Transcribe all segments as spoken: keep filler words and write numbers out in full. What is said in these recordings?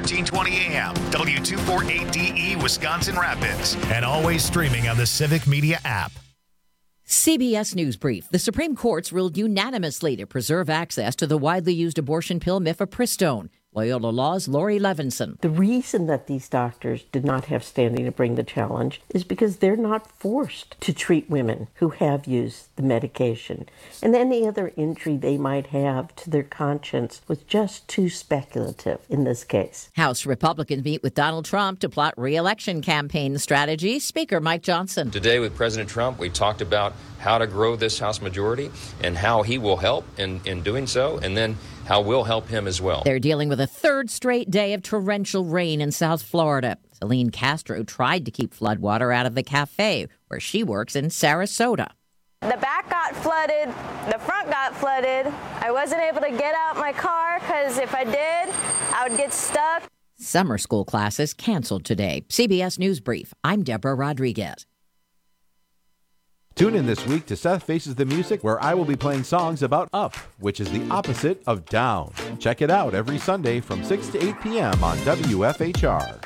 thirteen twenty A M, W two forty-eight D E, Wisconsin Rapids, and always streaming on the Civic Media app. C B S News Brief. The Supreme Court's ruled unanimously to preserve access to the widely used abortion pill mifepristone. Loyola Law's Lori Levinson. The reason that these doctors did not have standing to bring the challenge is because they're not forced to treat women who have used the medication. And any other injury they might have to their conscience was just too speculative in this case. House Republicans meet with Donald Trump to plot re-election campaign strategy. Speaker Mike Johnson. Today with President Trump, we talked about how to grow this House majority and how he will help in, in doing so, and then how we'll help him as well. They're dealing with a third straight day of torrential rain in South Florida. Celine Castro tried to keep floodwater out of the cafe where she works in Sarasota. The back got flooded, the front got flooded. I wasn't able to get out my car because if I did, I would get stuck. Summer school classes canceled today. C B S News Brief. I'm Deborah Rodriguez. Tune in this week to Seth Faces the Music, where I will be playing songs about up, which is the opposite of down. Check it out every Sunday from six to eight p.m. on W F H R.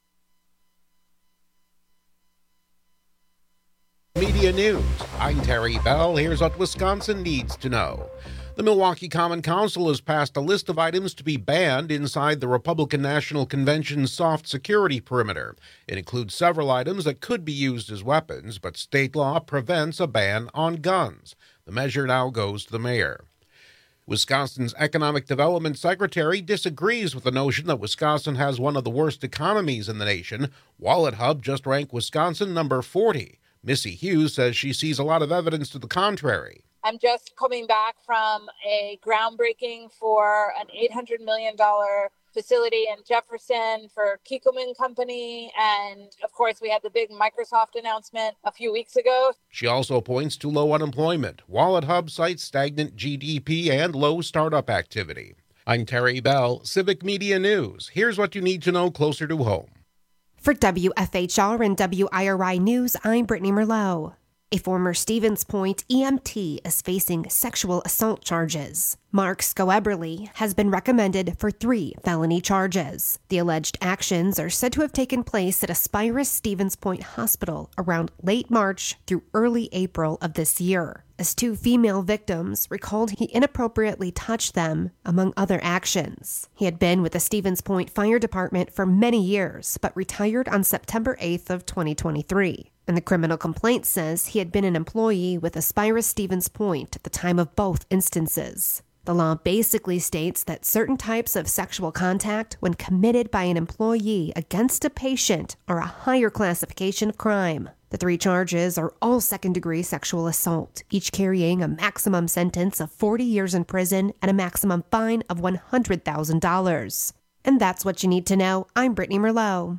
Media News. I'm Terry Bell. Here's what Wisconsin needs to know. The Milwaukee Common Council has passed a list of items to be banned inside the Republican National Convention's soft security perimeter. It includes several items that could be used as weapons, but state law prevents a ban on guns. The measure now goes to the mayor. Wisconsin's Economic Development Secretary disagrees with the notion that Wisconsin has one of the worst economies in the nation. Wallet Hub just ranked Wisconsin number forty. Missy Hughes says she sees a lot of evidence to the contrary. I'm just coming back from a groundbreaking for an eight hundred million dollars facility in Jefferson for Kikkoman Company. And of course, we had the big Microsoft announcement a few weeks ago. She also points to low unemployment. Wallet Hub cites stagnant G D P and low startup activity. I'm Terry Bell, Civic Media News. Here's what you need to know closer to home. For W F H R and W I R I News, I'm Brittany Merlot. A former Stevens Point E M T is facing sexual assault charges. Mark Scoeberly has been recommended for three felony charges. The alleged actions are said to have taken place at Aspirus Stevens Point Hospital around late March through early April of this year, as two female victims recalled he inappropriately touched them, among other actions. He had been with the Stevens Point Fire Department for many years, but retired on September eighth of twenty twenty-three. And the criminal complaint says he had been an employee with Aspirus Stevens Point at the time of both instances. The law basically states that certain types of sexual contact, when committed by an employee against a patient, are a higher classification of crime. The three charges are all second-degree sexual assault, each carrying a maximum sentence of forty years in prison and a maximum fine of one hundred thousand dollars. And that's what you need to know. I'm Brittany Merlot.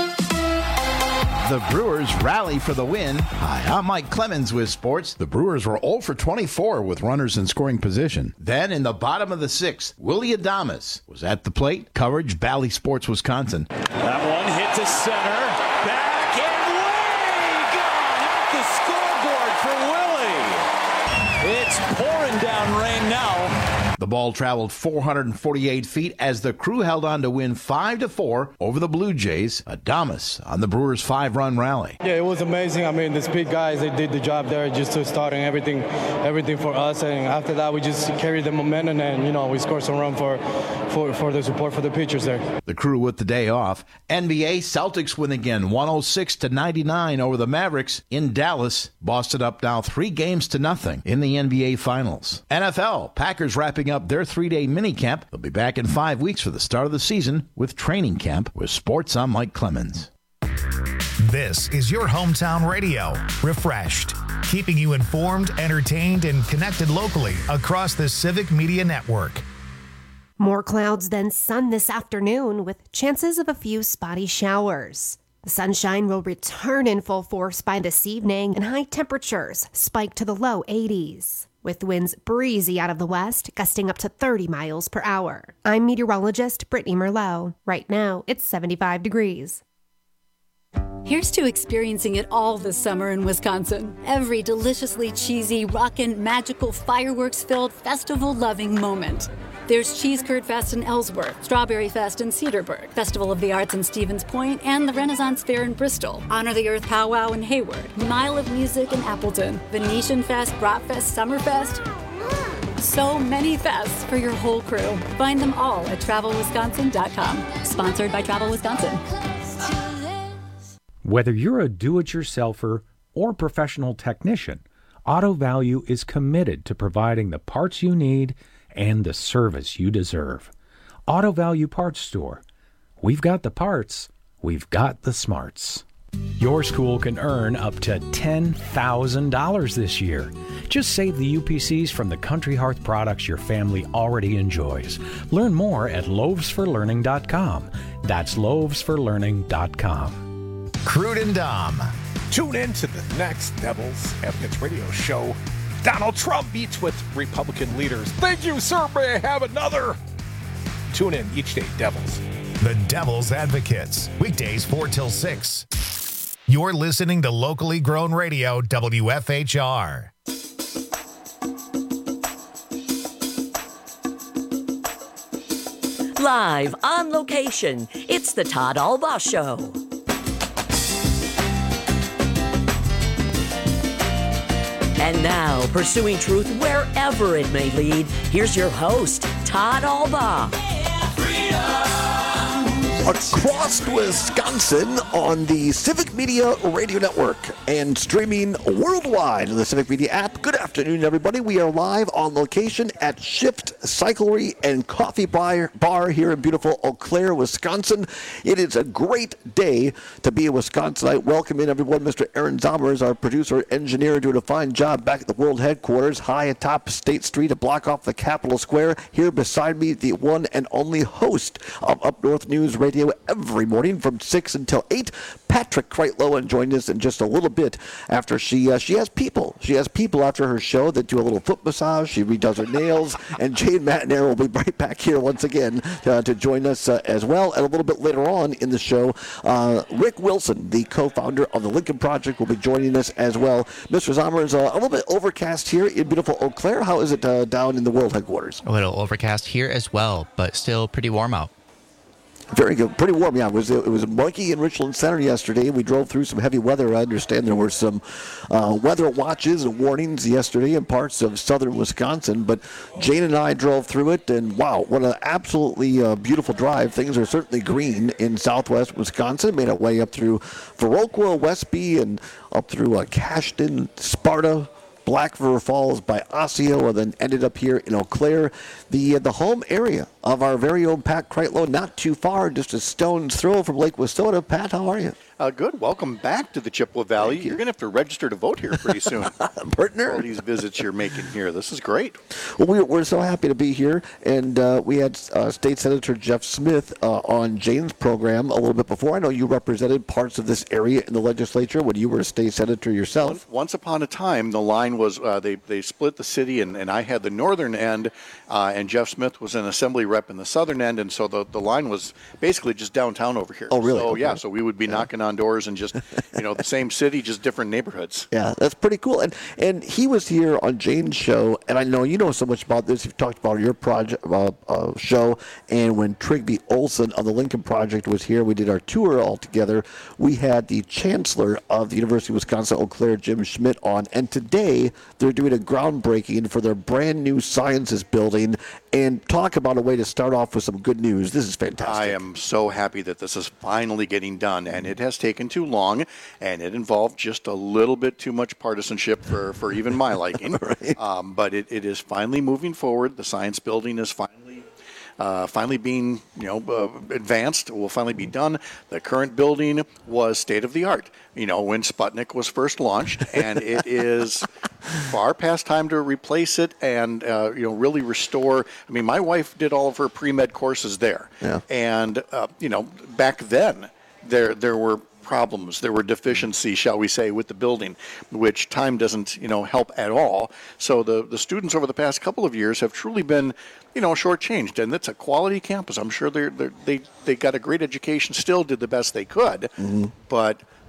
The Brewers rally for the win. Hi, I'm Mike Clemens with sports. The Brewers were zero for twenty-four with runners in scoring position. Then in the bottom of the sixth, Willie Adames was at the plate. Coverage, Valley Sports, Wisconsin. That one hit to center. Back and way gone off the scoreboard for Willie. It's pouring down rain now. The ball traveled four hundred forty-eight feet as the Crew held on to win five to four over the Blue Jays. Adames on the Brewers' five-run rally. Yeah, it was amazing. I mean, the speed guys, they did the job there just to starting everything everything for us. And after that, we just carried the momentum and, you know, we scored some run for, for, for the support for the pitchers there. The Crew with the day off. N B A Celtics win again, one oh six to ninety-nine over the Mavericks in Dallas. Boston up now three games to nothing in the N B A Finals. N F L, Packers wrapping up their three-day minicamp. They'll be back in five weeks for the start of the season with training camp. With sports, I'm Mike Clemens. This is your hometown radio, Refreshed, keeping you informed, entertained, and connected locally across the Civic Media Network. More clouds than sun this afternoon with chances of a few spotty showers. The sunshine will return in full force by this evening, and high temperatures spike to the low eighties. With winds breezy out of the west, gusting up to thirty miles per hour. I'm meteorologist Brittany Merlot. Right now, it's seventy-five degrees. Here's to experiencing it all this summer in Wisconsin. Every deliciously cheesy, rockin', magical, fireworks-filled, festival-loving moment. There's Cheese Curd Fest in Ellsworth, Strawberry Fest in Cedarburg, Festival of the Arts in Stevens Point, and the Renaissance Fair in Bristol, Honor the Earth Powwow in Hayward, Mile of Music in Appleton, Venetian Fest, Bratfest, Summerfest. So many fests for your whole crew. Find them all at travel wisconsin dot com. Sponsored by Travel Wisconsin. Whether you're a do-it-yourselfer or professional technician, Auto Value is committed to providing the parts you need and the service you deserve. Auto Value Parts Store. We've got the parts. We've got the smarts. Your school can earn up to ten thousand dollars this year. Just save the U P Cs from the Country Hearth products your family already enjoys. Learn more at loaves for learning dot com. That's loaves for learning dot com. Crude and Dom. Tune in to the next Devil's Advocates radio show. Donald Trump meets with Republican leaders. Thank you, sir. May I have another? Tune in each day, Devils. The Devil's Advocates. Weekdays four till six. You're listening to locally grown radio, W F H R. Live on location, it's the Todd Alba Show. And now, pursuing truth wherever it may lead, here's your host, Todd Alba. Across Wisconsin on the Civic Media Radio Network and streaming worldwide on the Civic Media app. Good afternoon, everybody. We are live on location at Shift Cyclery and Coffee Bar, bar here in beautiful Eau Claire, Wisconsin. It is a great day to be a Wisconsinite. Welcome in, everyone. Mister Aaron Zommers, our producer, engineer, doing a fine job back at the world headquarters, high atop State Street, a block off the Capitol Square. Here beside me, the one and only host of Up North News Radio every morning from six until eight. Patrick Kreitlow joined us in just a little bit after she uh, she has people. She has people after her show that do a little foot massage. She redoes her nails. And Jane Matanair will be right back here once again uh, to join us uh, as well. And a little bit later on in the show, uh, Rick Wilson, the co-founder of the Lincoln Project, will be joining us as well. Mister Zomer, is uh, a little bit overcast here in beautiful Eau Claire. How is it uh, down in the world headquarters? A little overcast here as well, but still pretty warm out. Very good. Pretty warm, yeah. It was, it was muggy in Richland Center yesterday. We drove through some heavy weather. I understand there were some uh, weather watches and warnings yesterday in parts of southern Wisconsin, but Jane and I drove through it, and wow, what an absolutely uh, beautiful drive. Things are certainly green in southwest Wisconsin. Made our way up through Viroqua, Westby, and up through uh, Cashton, Sparta, Black River Falls by Osseo, and then ended up here in Eau Claire, the uh, the home area of our very own Pat Kreitlow, not too far, just a stone's throw from Lake Wissota. Pat, how are you? Uh, good. Welcome back to the Chippewa Valley. You. You're going to have to register to vote here pretty soon. Partner. All these visits you're making here. This is great. Well, we, we're so happy to be here. And uh, we had uh, State Senator Jeff Smith uh, on Jane's program a little bit before. I know you represented parts of this area in the legislature when you were a state senator yourself. Once upon a time, the line was uh, they, they split the city, and, and I had the northern end, uh, and Jeff Smith was an assembly rep in the southern end. And so the, the line was basically just downtown over here. Oh, really? So, okay. yeah, so we would be yeah. knocking on doors and just, you know, the same city, just different neighborhoods. Yeah, that's pretty cool. And and he was here on Jane's show, and I know you know so much about this. You've talked about your project uh, uh, show, and when Trigby Olson of the Lincoln Project was here, we did our tour all together. We had the chancellor of the University of Wisconsin Eau Claire, Jim Schmidt, on, and today they're doing a groundbreaking for their brand new sciences building. And talk about a way to start off with some good news. This is fantastic. I am so happy that this is finally getting done, and it has taken too long, and it involved just a little bit too much partisanship for, for even my liking. Right. um, but it, it is finally moving forward. The science building is finally uh, finally being you know uh, advanced. It will finally be done. The current building was state of the art. You know, when Sputnik was first launched, and it is far past time to replace it and, uh, you know, really restore. I mean, my wife did all of her pre-med courses there. Yeah. And, uh, you know, back then, there there were problems. There were deficiencies, shall we say, with the building, which time doesn't, you know, help at all. So the, the students over the past couple of years have truly been, you know, shortchanged. And it's a quality campus. I'm sure they're, they're, they they got a great education, still did the best they could. Mm-hmm. But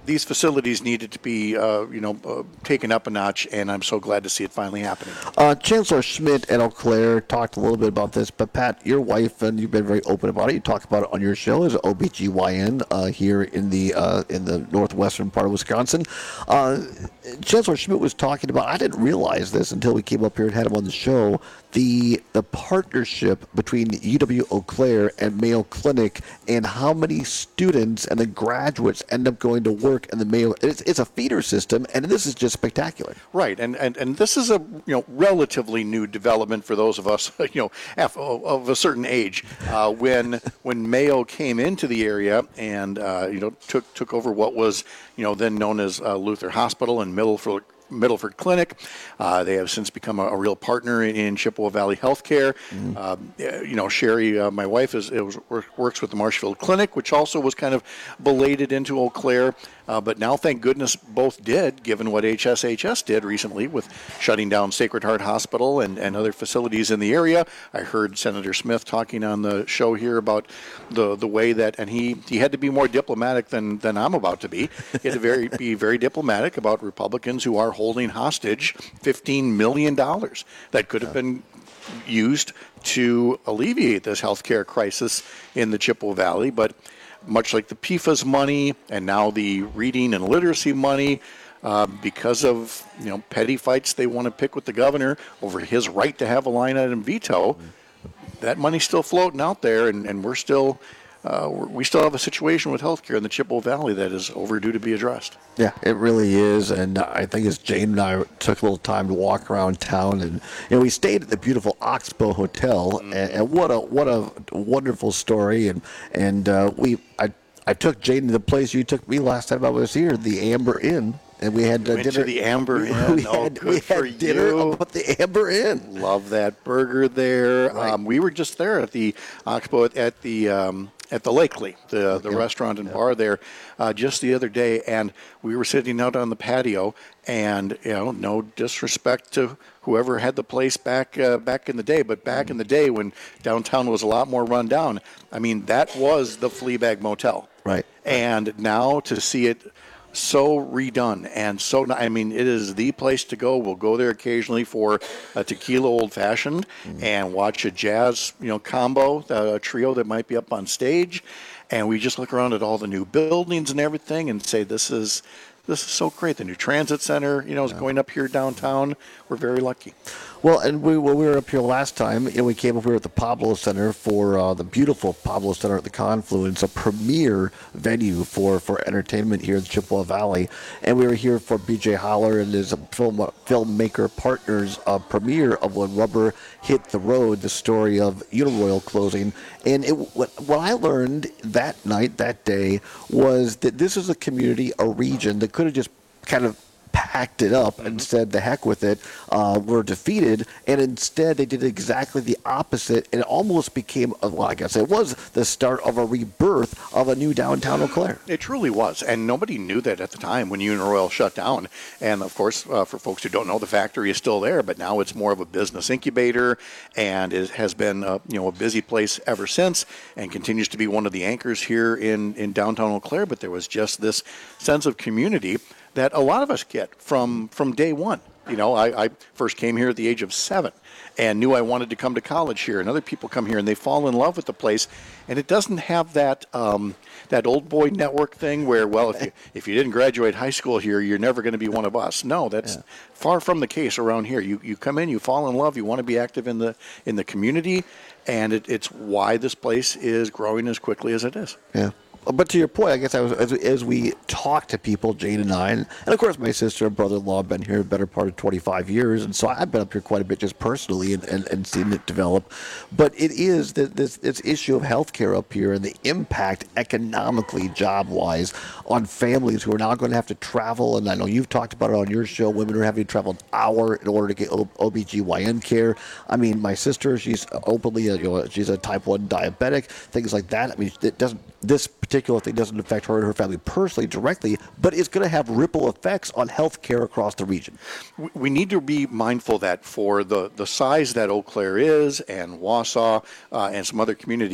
these facilities needed to be, uh, you know, uh, taken up a notch, and I'm so glad to see it finally happening. Uh, Chancellor Schmidt at Eau Claire talked a little bit about this, but Pat, your wife, and you've been very open about it. You talk about it on your show as an O B G Y N uh, here in the uh, in the northwestern part of Wisconsin. Uh, Chancellor Schmidt was talking about, I didn't realize this until we came up here and had him on the show, the the partnership between U W Eau Claire and Mayo Clinic, and how many students and the graduates end up going to work in the Mayo. It's, it's a feeder system, and this is just spectacular. Right, and, and and this is a you know relatively new development for those of us you know af- of a certain age. Uh, when when Mayo came into the area and uh, you know took took over what was you know then known as uh, Luther Hospital and Middleford. Middleford Clinic. Uh, they have since become a, a real partner in, in Chippewa Valley Healthcare. Mm-hmm. Uh, you know, Sherry, uh, my wife, is, is works with the Marshfield Clinic, which also was kind of belated into Eau Claire. Uh, but now, thank goodness, both did, given what H S H S did recently with shutting down Sacred Heart Hospital and, and other facilities in the area. I heard Senator Smith talking on the show here about the the way that, and he, he had to be more diplomatic than, than I'm about to be. He had to very, be very diplomatic about Republicans who are holding hostage fifteen million dollars that could have been used to alleviate this healthcare crisis in the Chippewa Valley. But much like the P F A S money and now the reading and literacy money, uh, because of you know petty fights they want to pick with the governor over his right to have a line item veto, that money's still floating out there, and, and we're still uh, we're, we still have a situation with healthcare in the Chippewa Valley that is overdue to be addressed. Yeah, it really is, and I think as Jane and I took a little time to walk around town, and you know, we stayed at the beautiful Oxbow Hotel, mm-hmm. and, and what a what a wonderful story, and and uh, we I I took Jane to the place you took me last time I was here, the Amber Inn. And we had uh, Went dinner. to the Amber Inn. We oh, had, good we for had dinner you. up at the Amber Inn. Love that burger there. Right. Um, we were just there at the Oxbow at the um, at the Lakely, the the yep. restaurant and yep. bar there, uh, just the other day, and we were sitting out on the patio. And you know, no disrespect to whoever had the place back uh, back in the day, but back in the day when downtown was a lot more run down, I mean, that was the Fleabag Motel. Right. And now to see it so redone and so, I mean, it is the place to go. We'll go there occasionally for a tequila old fashioned mm-hmm. and watch a jazz, you know, combo, a trio that might be up on stage. And we just look around at all the new buildings and everything and say, this is, this is so great. The new transit center, you know, is yeah. going up here downtown. We're very lucky. Well, and we, when we were up here last time, you know, we came up here at the Pablo Center for uh, the beautiful Pablo Center at the Confluence, a premier venue for, for entertainment here in the Chippewa Valley. And we were here for B J Holler and his film filmmaker partners uh, premiere of When Rubber Hit the Road, the story of Uniroyal closing. And it, what, what I learned that night, that day, was that this is a community, a region that could have just kind of packed it up and said, the heck with it, uh, we're defeated. And instead, they did exactly the opposite. And it almost became, well, I guess it was the start of a rebirth of a new downtown Eau Claire. It truly was. And nobody knew that at the time when Uniroyal shut down. And, of course, uh, for folks who don't know, the factory is still there, but now it's more of a business incubator, and it has been uh, you know, a busy place ever since and continues to be one of the anchors here in, in downtown Eau Claire. But there was just this sense of community that a lot of us get from, from day one. You know, I, I first came here at the age of seven and knew I wanted to come to college here. And other people come here and they fall in love with the place. And it doesn't have that um, that old boy network thing where, well, if you if you didn't graduate high school here, you're never going to be one of us. No, that's yeah. far from the case around here. You you come in, you fall in love, you want to be active in the in the community, and it, it's why this place is growing as quickly as it is. Yeah. But to your point, I guess I was as, as we talk to people, Jane and I, and, and of course my sister and brother-in-law have been here a better part of twenty-five years, and so I've been up here quite a bit just personally and, and, and seen it develop. But it is the, this this issue of healthcare up here and the impact economically, job-wise, on families who are now going to have to travel. And I know you've talked about it on your show. Women are having to travel an hour in order to get O B G Y N care. I mean, my sister, she's openly, a, you know, she's a type one diabetic, things like that. I mean, it doesn't. This particular thing doesn't affect her and her family personally directly, but it's going to have ripple effects on health care across the region. We need to be mindful that for the, the size that Eau Claire is and Wausau uh, and some other communities,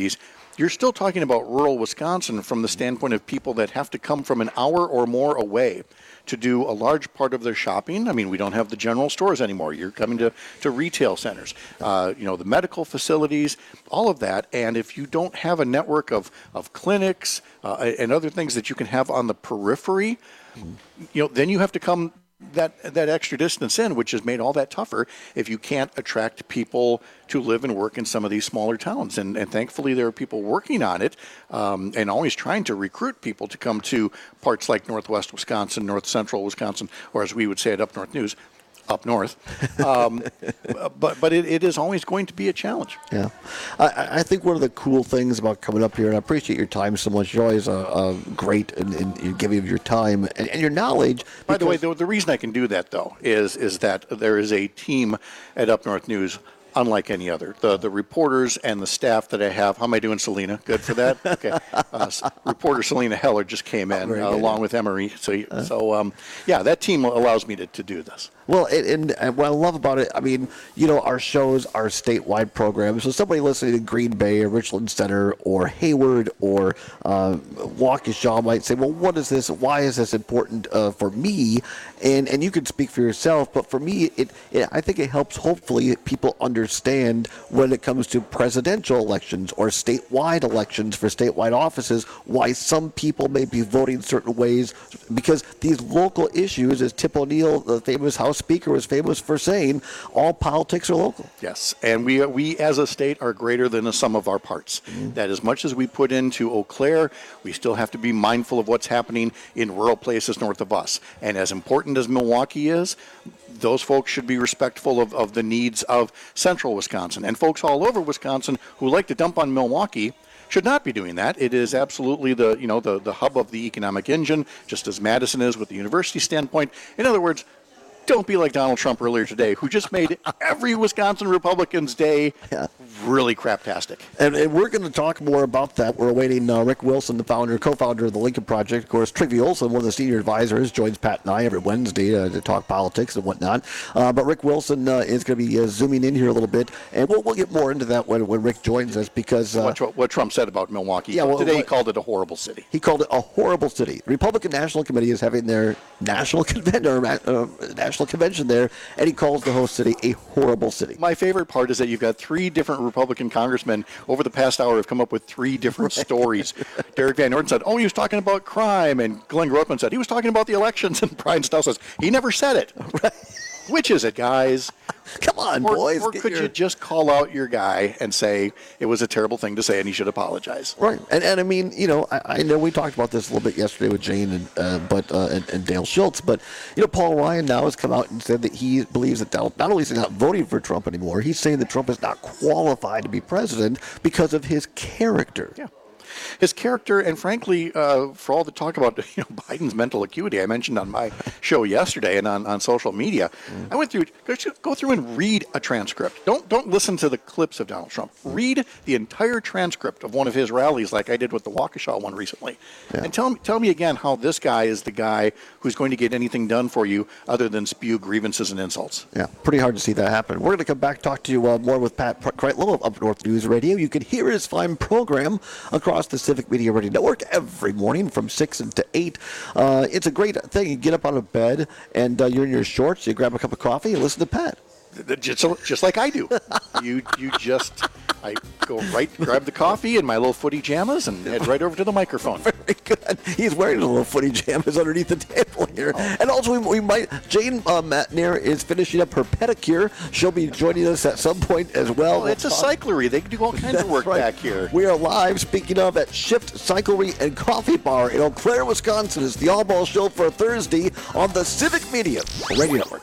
you're still talking about rural Wisconsin from the standpoint of people that have to come from an hour or more away to do a large part of their shopping. I mean, we don't have the general stores anymore. You're coming to, to retail centers, uh, you know, the medical facilities, all of that. And if you don't have a network of, of clinics uh, and other things that you can have on the periphery, you know, then you have to come that that extra distance in, which has made all that tougher if you can't attract people to live and work in some of these smaller towns. And, and thankfully, there are people working on it um, and always trying to recruit people to come to parts like Northwest Wisconsin, North Central Wisconsin, or as we would say at Up North News, up north. Um, but but it, it is always going to be a challenge. Yeah. I, I think one of the cool things about coming up here, and I appreciate your time so much. You're always uh, uh, great in, in, in giving of your time and, and your knowledge. By the way, the, the reason I can do that, though, is is that there is a team at Up North News unlike any other. The the reporters and the staff that I have. How am I doing, Selena? Good for that? Okay. Uh, reporter Selena Heller just came in uh, along with Emery. So, uh, so um, yeah, that team allows me to, to do this. Well, and, and what I love about it, I mean, you know, our shows are statewide programs. So somebody listening to Green Bay or Richland Center or Hayward or uh, Waukesha might say, well, what is this? Why is this important uh, for me? And and you can speak for yourself. But for me, it, it I think it helps hopefully people understand when it comes to presidential elections or statewide elections for statewide offices, why some people may be voting certain ways. Because these local issues, as Tip O'Neill, the famous House Speaker, was famous for saying, all politics are local. Yes, and we we as a state are greater than the sum of our parts. Mm-hmm. That as much as we put into Eau Claire, we still have to be mindful of what's happening in rural places north of us. And as important as Milwaukee is, those folks should be respectful of, of the needs of central Wisconsin. And folks all over Wisconsin who like to dump on Milwaukee should not be doing that. It is absolutely the, you know, the, the hub of the economic engine, just as Madison is with the university standpoint. In other words, don't be like Donald Trump earlier today, who just made every Wisconsin Republican's day yeah. really craptastic. And, and we're going to talk more about that. We're awaiting uh, Rick Wilson, the founder, co-founder of the Lincoln Project. Of course, Trygve Olsen, one of the senior advisors, joins Pat and I every Wednesday uh, to talk politics and whatnot. Uh, but Rick Wilson uh, is going to be uh, zooming in here a little bit, and we'll, we'll get more into that when, when Rick joins us because uh, what, what Trump said about Milwaukee. Yeah, well, today what, he called it a horrible city. He called it a horrible city. The Republican National Committee is having their national convention, or, uh, national convention there. And he calls the host city a horrible city. My favorite part is that you've got three different Republican congressmen over the past hour have come up with three different right. stories. Derek Van Orden said, oh, he was talking about crime. And Glenn Grothman said, he was talking about the elections. And Brian Stow says, he never said it. Right. Which is it, guys? Come on, or, boys. Or could your... you just call out your guy and say it was a terrible thing to say and he should apologize? Right. And, and I mean, you know, I, I know we talked about this a little bit yesterday with Jane and uh, but uh, and, and Dale Schultz, but, you know, Paul Ryan now has come out and said that he believes that Donald, not only is he not voting for Trump anymore, he's saying that Trump is not qualified to be president because of his character. Yeah. His character, and frankly, uh, for all the talk about you know Biden's mental acuity, I mentioned on my show yesterday and on, on social media, mm. I went through go, go through and read a transcript. Don't don't listen to the clips of Donald Trump. Read the entire transcript of one of his rallies, like I did with the Waukesha one recently, yeah. and tell me tell me again how this guy is the guy who's going to get anything done for you other than spew grievances and insults. Yeah, pretty hard to see that happen. We're going to come back talk to you uh, more with Pat Kreitlow of Up North News Radio. You can hear his fine program across the Civic Media Radio Network every morning from six to eight. Uh, it's a great thing. You get up out of bed and uh, you're in your shorts, you grab a cup of coffee and listen to Pat. Just, just like I do. you you just, I go right, grab the coffee and my little footy jammas and head right over to the microphone. Very good. He's wearing a little footy jammas underneath the table here. Oh. And also, we, we might, Jane uh, Matner is finishing up her pedicure. She'll be joining us at some point as well. well it's we'll a cyclery. They do all kinds of work right. back here. We are live, speaking of, at Shift Cyclery and Coffee Bar in Eau Claire, Wisconsin. It's the All Ball Show for Thursday on the Civic Media Radio Network.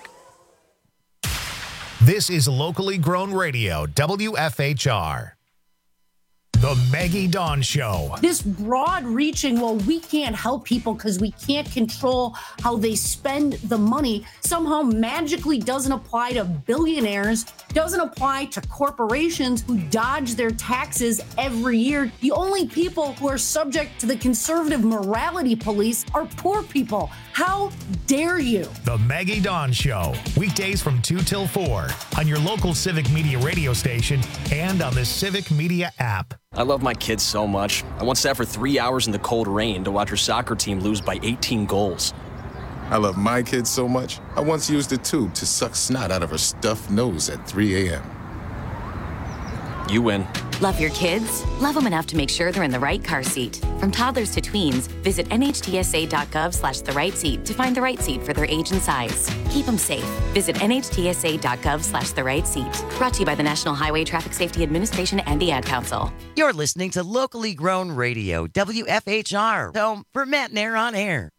This is locally grown radio, W F H R. The Maggie Dawn Show. This broad-reaching, well, we can't help people because we can't control how they spend the money, somehow magically doesn't apply to billionaires, doesn't apply to corporations who dodge their taxes every year. The only people who are subject to the conservative morality police are poor people. How dare you? The Maggie Dawn Show. Weekdays from two till four on your local Civic Media radio station and on the Civic Media app. I love my kids so much. I once sat for three hours in the cold rain to watch her soccer team lose by eighteen goals. I love my kids so much, I once used a tube to suck snot out of her stuffed nose at three a.m. You win. Love your kids? Love them enough to make sure they're in the right car seat. From toddlers to tweens, visit nhtsa.gov slash the right seat to find the right seat for their age and size. Keep them safe. Visit nhtsa.gov slash the right seat. Brought to you by the National Highway Traffic Safety Administration and the Ad Council. You're listening to locally grown radio, W F H R, home for Matt Nair on air.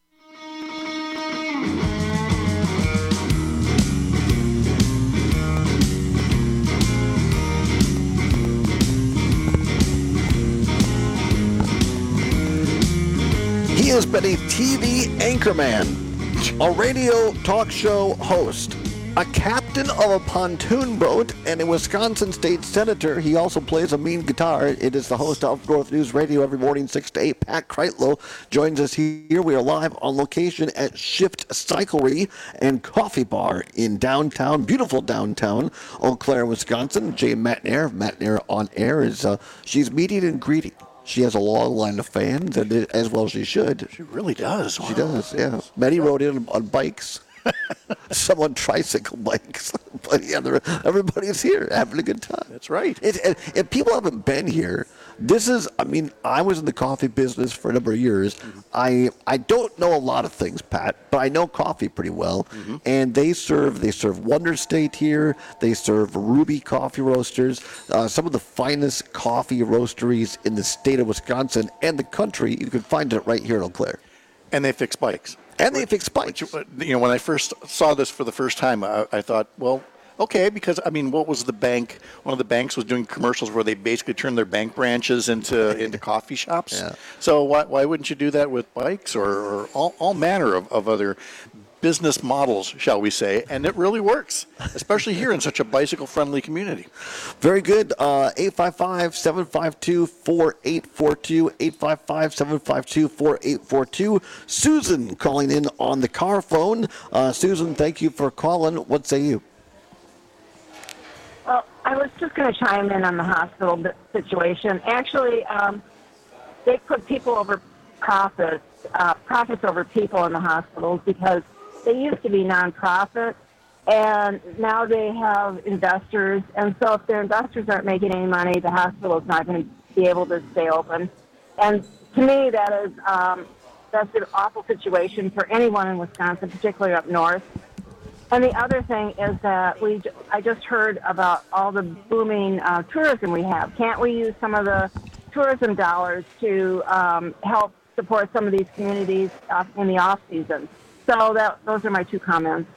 He has been a T V anchorman, a radio talk show host, a captain of a pontoon boat, and a Wisconsin state senator. He also plays a mean guitar. It is the host of North News Radio every morning, six to eight. Pat Kreitlow joins us here. We are live on location at Shift Cyclery and Coffee Bar in downtown, beautiful downtown Eau Claire, Wisconsin. Jane Matt Nair, Matt Nair on air, is uh, she's meeting and greeting. She has a long line of fans, and it, as well she should. She really does. She wow. does, yeah. Many rode in on bikes. Some on tricycle bikes. But yeah, everybody's here having a good time. That's right. It, and, and people haven't been here. This is, I mean, I was in the coffee business for a number of years. Mm-hmm. I I don't know a lot of things, Pat, but I know coffee pretty well. Mm-hmm. And they serve they serve Wonder State here. They serve Ruby Coffee Roasters, uh, some of the finest coffee roasteries in the state of Wisconsin and the country. You can find it right here in Eau Claire. And they fix bikes. And they fix bikes. Which, you know, when I first saw this for the first time, I, I thought, well, okay, because, I mean, what was the bank? One of the banks was doing commercials where they basically turned their bank branches into into coffee shops. Yeah. So why why wouldn't you do that with bikes or, or all, all manner of, of other business models, shall we say, and it really works, especially here in such a bicycle-friendly community. Very good. Uh, eight five five, seven five two, four eight four two, eight five five, seven five two, four eight four two. Susan calling in on the car phone. Uh, Susan, thank you for calling. What say you? Well, I was just going to chime in on the hospital situation. Actually, um, they put people over profits, uh, profits over people in the hospitals because they used to be nonprofit, and now they have investors. And so if their investors aren't making any money, the hospital is not going to be able to stay open. And to me, that is um, that's an awful situation for anyone in Wisconsin, particularly up north. And the other thing is that we I just heard about all the booming uh, tourism we have. Can't we use some of the tourism dollars to um, help support some of these communities uh, in the off season? So that those are my two comments.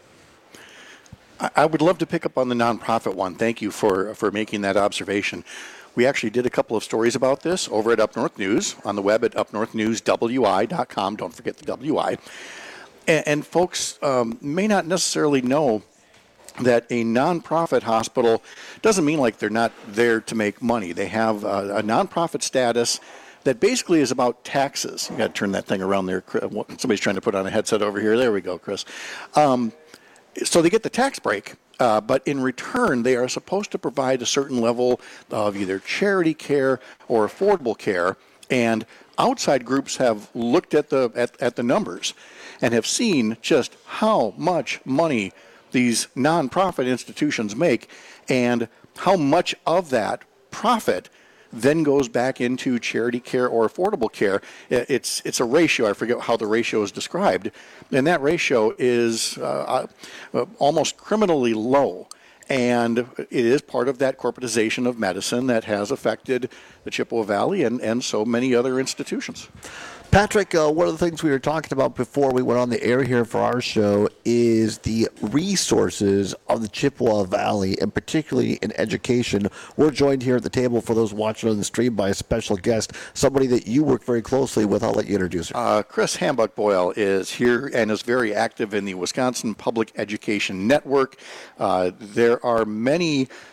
I would love to pick up on the nonprofit one. Thank you for, for making that observation. We actually did a couple of stories about this over at Up North News, on the web at up north news w i dot com. Don't forget the W I. And, and folks um, may not necessarily know that a nonprofit hospital doesn't mean like they're not there to make money. They have a, a nonprofit status that basically is about taxes. You got to turn that thing around there. Somebody's trying to put on a headset over here. There we go, Chris. Um, so they get the tax break, uh, but in return, they are supposed to provide a certain level of either charity care or affordable care. And outside groups have looked at the at, at the numbers and have seen just how much money these nonprofit institutions make and how much of that profit then goes back into charity care or affordable care. It's it's a ratio. I forget how the ratio is described. And that ratio is uh, uh, almost criminally low. And it is part of that corporatization of medicine that has affected the Chippewa Valley and, and so many other institutions. Patrick, uh, one of the things we were talking about before we went on the air here for our show is the resources of the Chippewa Valley, and particularly in education. We're joined here at the table for those watching on the stream by a special guest, somebody that you work very closely with. I'll let you introduce her. Uh, Chris Hambuck-Boyle is here and is very active in the Wisconsin Public Education Network. Uh, there are many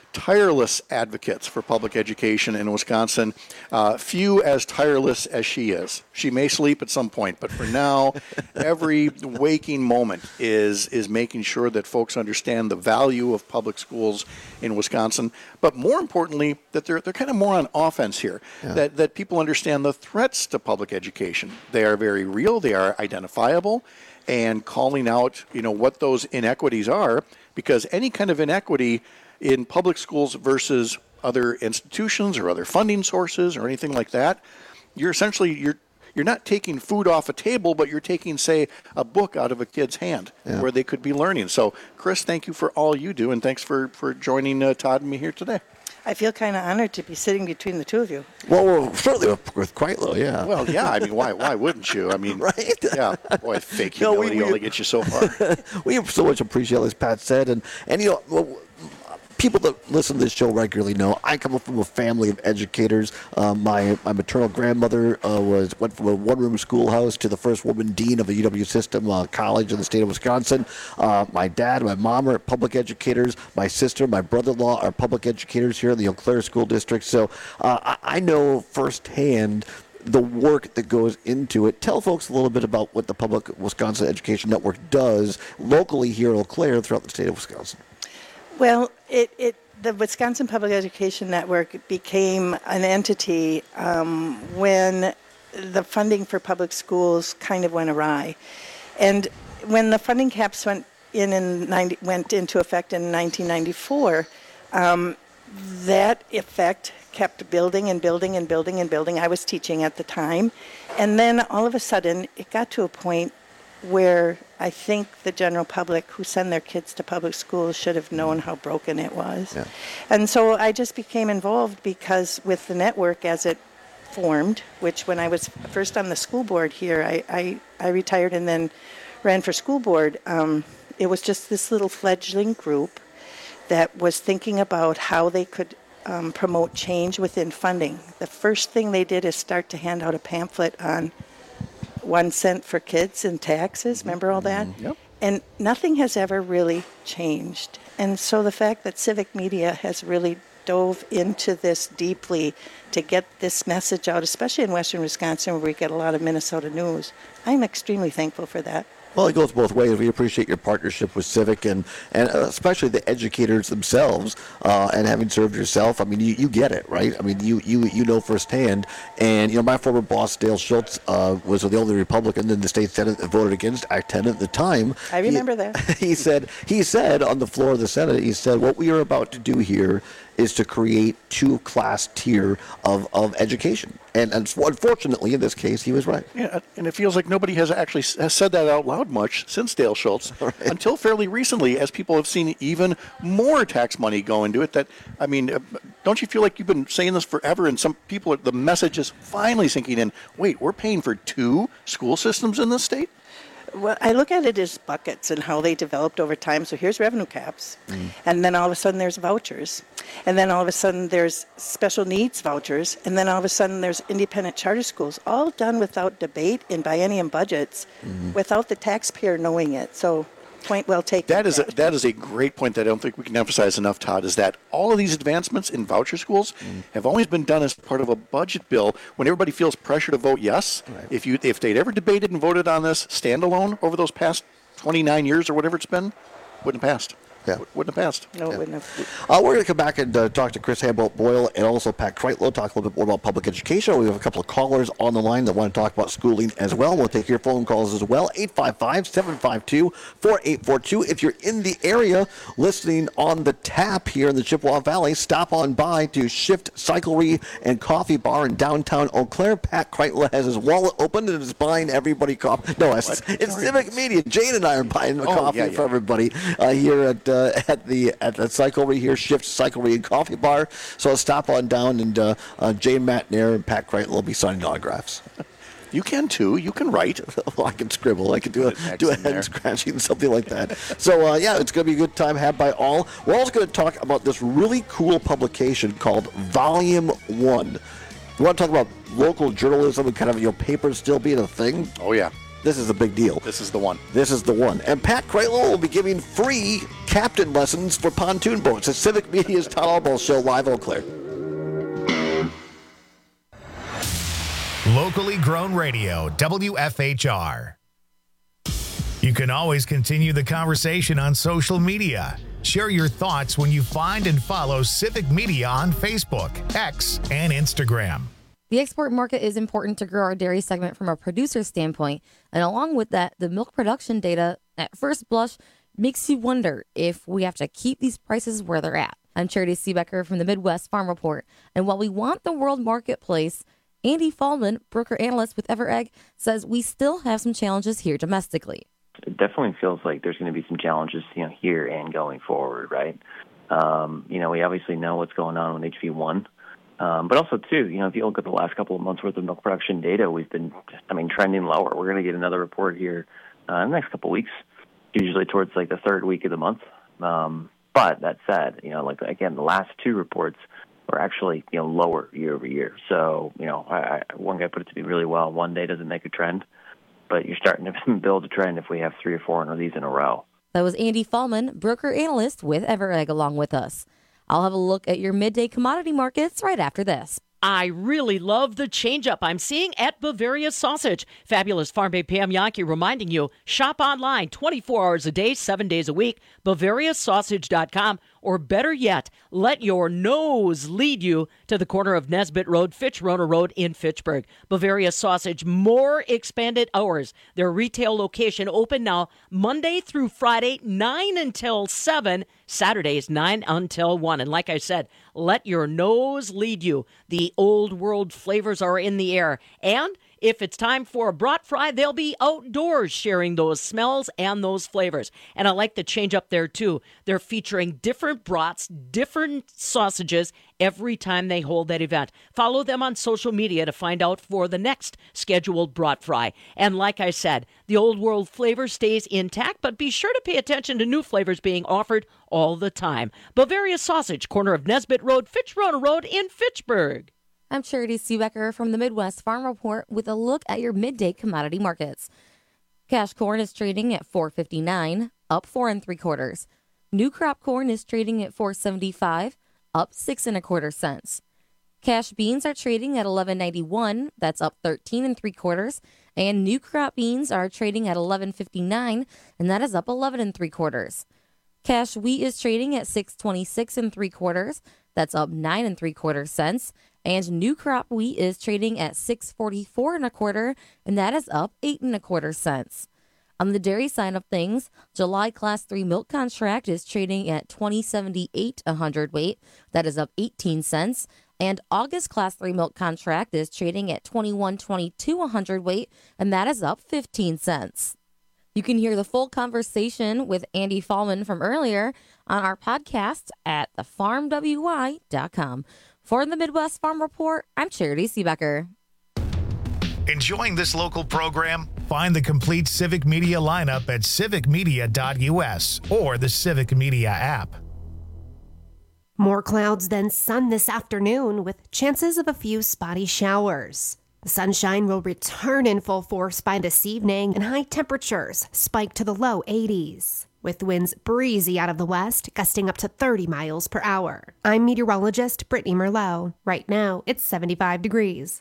tireless advocates for public education in Wisconsin. Uh, few as tireless as she is. She may sleep at some point, but for now, every waking moment is is making sure that folks understand the value of public schools in Wisconsin. But more importantly, that they're they're kind of more on offense here. Yeah. That that people understand the threats to public education. They are very real. They are identifiable, and calling out, you know, what those inequities are, because any kind of inequity in public schools versus other institutions or other funding sources or anything like that, you're essentially you're you're not taking food off a table, but you're taking, say, a book out of a kid's hand yeah. where they could be learning. So, Chris, thank you for all you do, and thanks for for joining uh, Todd and me here today. I feel kind of honored to be sitting between the two of you. Well, well certainly with, with Quitelo, yeah. Well, yeah. I mean, why why wouldn't you? I mean, right? Yeah. Boy, fake humility no, we, we, only gets you so far. We so much appreciate, as Pat said, and and you know. Well, people that listen to this show regularly know I come from a family of educators. Um, my my maternal grandmother uh, was went from a one-room schoolhouse to the first woman dean of a U W system uh, college in the state of Wisconsin. Uh, my dad and my mom are public educators. My sister, my brother-in-law are public educators here in the Eau Claire School District. So uh, I, I know firsthand the work that goes into it. Tell folks a little bit about what the Public Wisconsin Education Network does locally here in Eau Claire throughout the state of Wisconsin. Well, it, it the Wisconsin Public Education Network became an entity um, when the funding for public schools kind of went awry. And when the funding caps went in, in ninety, went into effect in nineteen ninety-four, um, that effect kept building and building and building and building. I was teaching at the time. And then all of a sudden, it got to a point where I think the general public who send their kids to public schools should have known how broken it was. Yeah. And so I just became involved because with the network as it formed, which when I was first on the school board here, I, I, I retired and then ran for school board. Um, it was just this little fledgling group that was thinking about how they could um, promote change within funding. The first thing they did is start to hand out a pamphlet on one cent for kids and taxes. Remember all that? Mm-hmm. Yep. And nothing has ever really changed. And so the fact that civic media has really dove into this deeply to get this message out, especially in western Wisconsin where we get a lot of Minnesota news, I'm extremely thankful for that. Well, it goes both ways. We appreciate your partnership with Civic and, and especially the educators themselves uh, and having served yourself. I mean, you, you get it, right? I mean, you, you you know firsthand. And, you know, my former boss, Dale Schultz, uh, was the only Republican in the state Senate that voted against Act ten at the time. I remember he, that. He said, he said on the floor of the Senate, he said, what we are about to do here is to create two-class tier of, of education. And, and unfortunately, in this case, he was right. Yeah, and it feels like nobody has actually has said that out loud much since Dale Schultz, right. Until fairly recently, as people have seen even more tax money go into it. That, I mean, don't you feel like you've been saying this forever, and some people, the message is finally sinking in, wait, we're paying for two school systems in this state? Well, I look at it as buckets and how they developed over time. So here's revenue caps, mm. and then all of a sudden there's vouchers, and then all of a sudden there's special needs vouchers, and then all of a sudden there's independent charter schools, all done without debate in biennium budgets, mm. without the taxpayer knowing it. So point well taken. That is a, that is a great point that I don't think we can emphasize enough, Todd, is that all of these advancements in voucher schools mm. have always been done as part of a budget bill when everybody feels pressure to vote yes. Right. If you if they'd ever debated and voted on this standalone over those past twenty-nine years or whatever it's been, wouldn't have passed. Yeah. Wouldn't have passed. No, yeah. it wouldn't have. Uh, we're going to come back and uh, talk to Chris Hamboldt-Boyle and also Pat Kreitlow, talk a little bit more about public education. We have a couple of callers on the line that want to talk about schooling as well. We'll take your phone calls as well, eight five five, seven five two, four eight four two. If you're in the area listening on the tap here in the Chippewa Valley, stop on by to Shift Cyclery and Coffee Bar in downtown Eau Claire. Pat Kreitlow has his wallet open and is buying everybody coffee. No, it's, it's Civic Media. Jane and I are buying the oh, coffee yeah, yeah. for everybody uh, here at uh, at the at the Cyclery here, Shift Cyclery and Coffee Bar. So stop on down, and uh, uh, Jane Matnair and Pat Kreitlow will be signing autographs. You can too. You can write. Well, I can scribble. I can do a do a hand scratching, something like that. So uh, yeah, it's going to be a good time had by all. We're also going to talk about this really cool publication called Volume One. We want to talk about local journalism and kind of, you know, paper still being a thing. Oh yeah. this is a big deal. This is the one. This is the one. And Pat Kraylow will be giving free captain lessons for pontoon boats at Civic Media's Todd Albo Show live Eau Claire. Locally grown radio, W F H R. You can always continue the conversation on social media. Share your thoughts when you find and follow Civic Media on Facebook, X, and Instagram. The export market is important to grow our dairy segment from a producer standpoint, and along with that, the milk production data, at first blush, makes you wonder if we have to keep these prices where they're at. I'm Charity Seebecker from the Midwest Farm Report, and while we want the world marketplace, Andy Fallman, broker analyst with EverEgg, says we still have some challenges here domestically. It definitely feels like there's going to be some challenges, you know, here and going forward, right? Um, you know, we obviously know what's going on with H V one. Um, but also, too, you know, if you look at the last couple of months' worth of milk production data, we've been, I mean, trending lower. We're going to get another report here uh, in the next couple of weeks, usually towards, like, the third week of the month. Um, but that said, you know, like, again, the last two reports were actually, you know, lower year over year. So, you know, I, I, one guy put it to me really well. One day doesn't make a trend, but you're starting to build a trend if we have three or four of these in a row. That was Andy Fallman, broker analyst with EverEgg, along with us. I'll have a look at your midday commodity markets right after this. I really love the change-up I'm seeing at Bavaria Sausage. Fabulous Farm Babe Pam Yankee reminding you, shop online twenty-four hours a day, seven days a week, Bavaria Sausage dot com, or better yet, let your nose lead you to the corner of Nesbitt Road, Fitch-Rona Road in Fitchburg. Bavaria Sausage, more expanded hours. Their retail location open now Monday through Friday, nine until seven, Saturdays, nine until one. And like I said, let your nose lead you. The old world flavors are in the air. And if it's time for a brat fry, they'll be outdoors sharing those smells and those flavors. And I like the change up there, too. They're featuring different brats, different sausages every time they hold that event. Follow them on social media to find out for the next scheduled brat fry. And like I said, the old world flavor stays intact, but be sure to pay attention to new flavors being offered all the time. Bavaria Sausage, corner of Nesbitt Road, Fitch-Rona Road in Fitchburg. I'm Charity Seebecker from the Midwest Farm Report with a look at your midday commodity markets. Cash corn is trading at four fifty-nine, up four and three quarters. New crop corn is trading at four seventy-five, up six and a quarter cents. Cash beans are trading at eleven ninety-one, that's up thirteen and three quarters, and new crop beans are trading at eleven fifty-nine, and that is up eleven and three quarters. Cash wheat is trading at six twenty-six and three quarters, that's up nine and three quarter cents. And new crop wheat is trading at six forty-four and a quarter, and that is up eight and a quarter cents. On the dairy side of things, July Class three milk contract is trading at twenty seventy-eight a hundredweight, that is up eighteen cents. And August Class three milk contract is trading at twenty-one twenty-two a hundredweight, and that is up fifteen cents. You can hear the full conversation with Andy Fallman from earlier on our podcast at the farm w y dot com. For the Midwest Farm Report, I'm Charity Seebecker. Enjoying this local program? Find the complete Civic Media lineup at civic media dot u s or the Civic Media app. More clouds than sun this afternoon with chances of a few spotty showers. The sunshine will return in full force by this evening, and high temperatures spike to the low eighties. With winds breezy out of the west, gusting up to thirty miles per hour. I'm meteorologist Brittany Merlot. Right now, it's seventy-five degrees.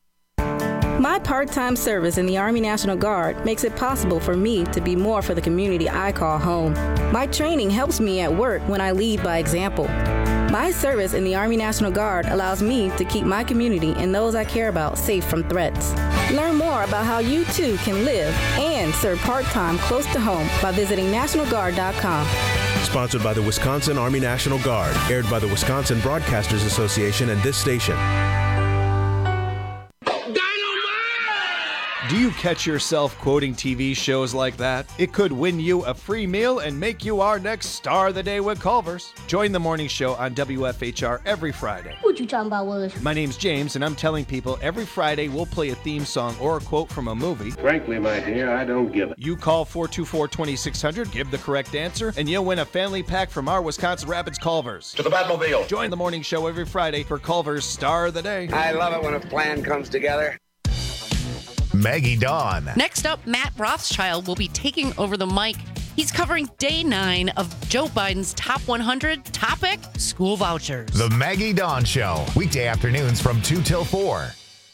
My part-time service in the Army National Guard makes it possible for me to be more for the community I call home. My training helps me at work when I lead by example. My service in the Army National Guard allows me to keep my community and those I care about safe from threats. Learn more about how you too can live and serve part-time close to home by visiting national guard dot com. Sponsored by the Wisconsin Army National Guard. Aired by the Wisconsin Broadcasters Association and this station. Do you catch yourself quoting T V shows like that? It could win you a free meal and make you our next star of the day with Culver's. Join the morning show on W F H R every Friday. What you talking about, Willis? My name's James, and I'm telling people every Friday we'll play a theme song or a quote from a movie. Frankly, my dear, I don't give it. You call four two four, two six zero zero, give the correct answer, and you'll win a family pack from our Wisconsin Rapids Culver's. To the Batmobile. Join the morning show every Friday for Culver's Star of the Day. I love it when a plan comes together. Maggie Dawn. Next up, Matt Rothschild will be taking over the mic. He's covering day nine of Joe Biden's Top one hundred topic, school vouchers. The Maggie Dawn Show, weekday afternoons from two till four.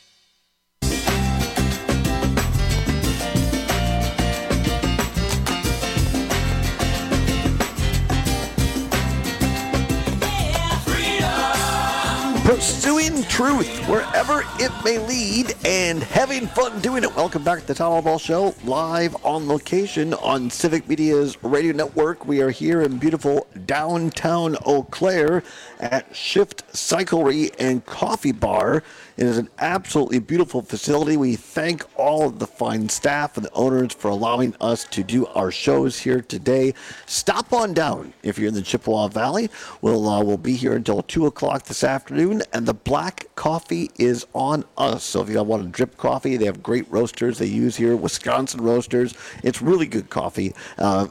Pursuing truth wherever it may lead and having fun doing it. Welcome back to the Tom Ball Show, live on location on Civic Media's radio network. We are here in beautiful downtown Eau Claire at Shift Cyclery and Coffee Bar. It is an absolutely beautiful facility. We thank all of the fine staff and the owners for allowing us to do our shows here today. Stop on down if you're in the Chippewa Valley. We'll uh, we'll be here until two o'clock this afternoon, and the black coffee is on us. So if you want a drip coffee, they have great roasters they use here, Wisconsin roasters. It's really good coffee. Uh,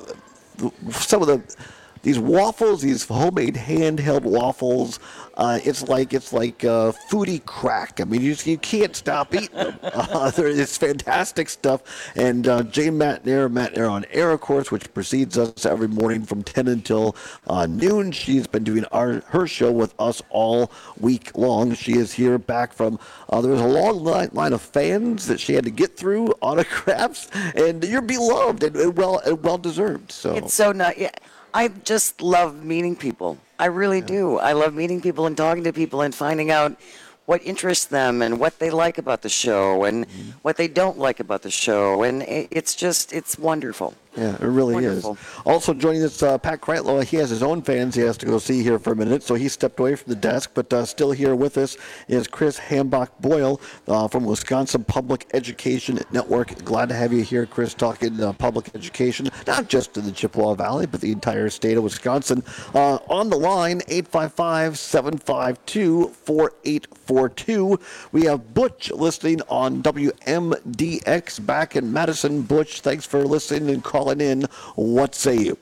some of the These waffles, these homemade handheld waffles, uh, it's like it's like uh, foodie crack. I mean, you you can't stop eating them. Uh, it's fantastic stuff. And uh, Jane Matnair, Matnair on Air, of course, which precedes us every morning from ten until uh, noon. She's been doing our her show with us all week long. She is here back from, uh, there was a long line, line of fans that she had to get through, autographs, and you're beloved and, and well and well deserved. So it's so nice. Yeah. I just love meeting people. I really do. I love meeting people and talking to people and finding out what interests them and what they like about the show and mm-hmm. what they don't like about the show. And it's just, it's wonderful. Yeah, it really Wonderful. is. Also joining us, uh, Pat Kreitlow. He has his own fans he has to go see here for a minute, so he stepped away from the desk. But uh, still here with us is Chris Hambach-Boyle uh, from Wisconsin Public Education Network. Glad to have you here, Chris, talking uh, public education, not just in the Chippewa Valley, but the entire state of Wisconsin. Uh, on the line, eight five five, seven five two, four eight four two. We have Butch listening on W M D X back in Madison. Butch, thanks for listening and calling in. What say you?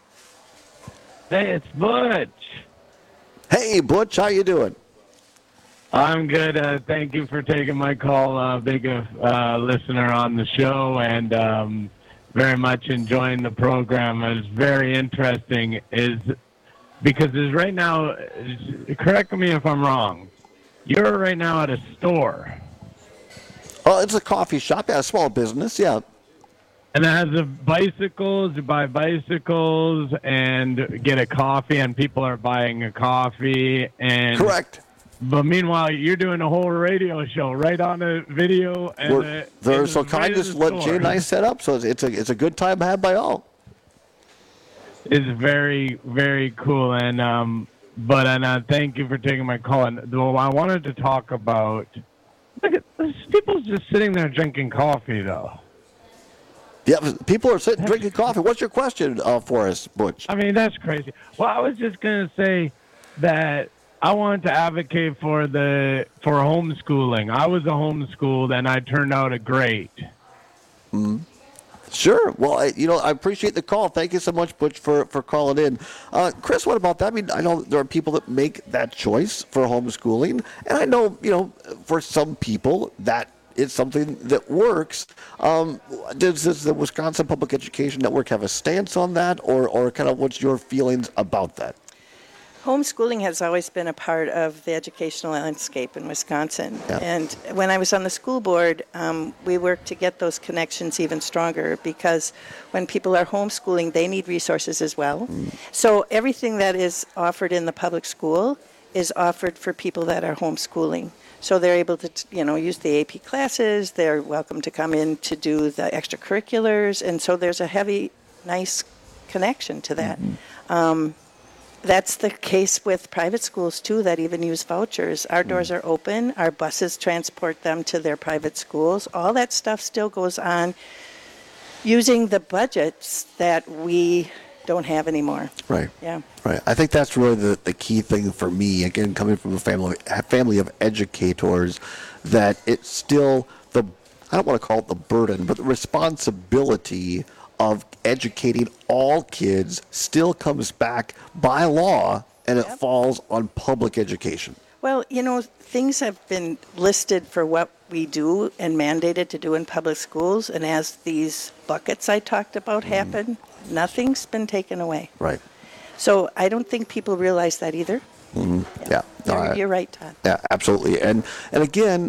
Hey, it's Butch. Hey, Butch, how you doing? I'm good. Uh, thank you for taking my call. Uh, big uh, listener on the show, and um, very much enjoying the program. It's very interesting. Is because is right now. Correct me if I'm wrong. You're right now at a store. Oh, it's a coffee shop. Yeah, a small business. Yeah. And it has a bicycles. You buy bicycles and get a coffee, and people are buying a coffee. And correct. But meanwhile, you're doing a whole radio show right on a video. And We're, a, they're so kind to let Jay and I set up, so it's, it's a it's a good time had by all. It's very very cool, and um, but and uh, thank you for taking my call. And well, I wanted to talk about. Look at this, people's just sitting there drinking coffee, though. Yeah, people are sitting drinking coffee. What's your question uh, for us, Butch? I mean, that's crazy. Well, I was just going to say that I wanted to advocate for the for homeschooling. I was a homeschooled, and I turned out a great. Mm-hmm. Sure. Well, I, you know, I appreciate the call. Thank you so much, Butch, for, for calling in. Uh, Chris, what about that? I mean, I know there are people that make that choice for homeschooling, and I know, you know, for some people that it's something that works. Um, does, does the Wisconsin Public Education Network have a stance on that, or, or kind of what's your feelings about that? Homeschooling has always been a part of the educational landscape in Wisconsin. Yeah. And when I was on the school board, um, we worked to get those connections even stronger, because when people are homeschooling, they need resources as well. Mm. So everything that is offered in the public school is offered for people that are homeschooling. So they're able to, you know, use the A P classes. They're welcome to come in to do the extracurriculars. And so there's a heavy, nice connection to that. Mm-hmm. Um, that's the case with private schools, too, that even use vouchers. Our doors are open. Our buses transport them to their private schools. All that stuff still goes on using the budgets that we don't have anymore. Right. Yeah. Right. I think that's really the, the key thing for me, again, coming from a family a family of educators, that it's still the, I don't want to call it the burden, but the responsibility of educating all kids still comes back by law, and it Yep. falls on public education. Well, you know, things have been listed for what we do and mandated to do in public schools, and as these buckets I talked about mm-hmm. happen, nothing's been taken away. Right. So I don't think people realize that either. Mm-hmm. Yeah. yeah. No, you're, you're right, Todd. Yeah, absolutely. And and again,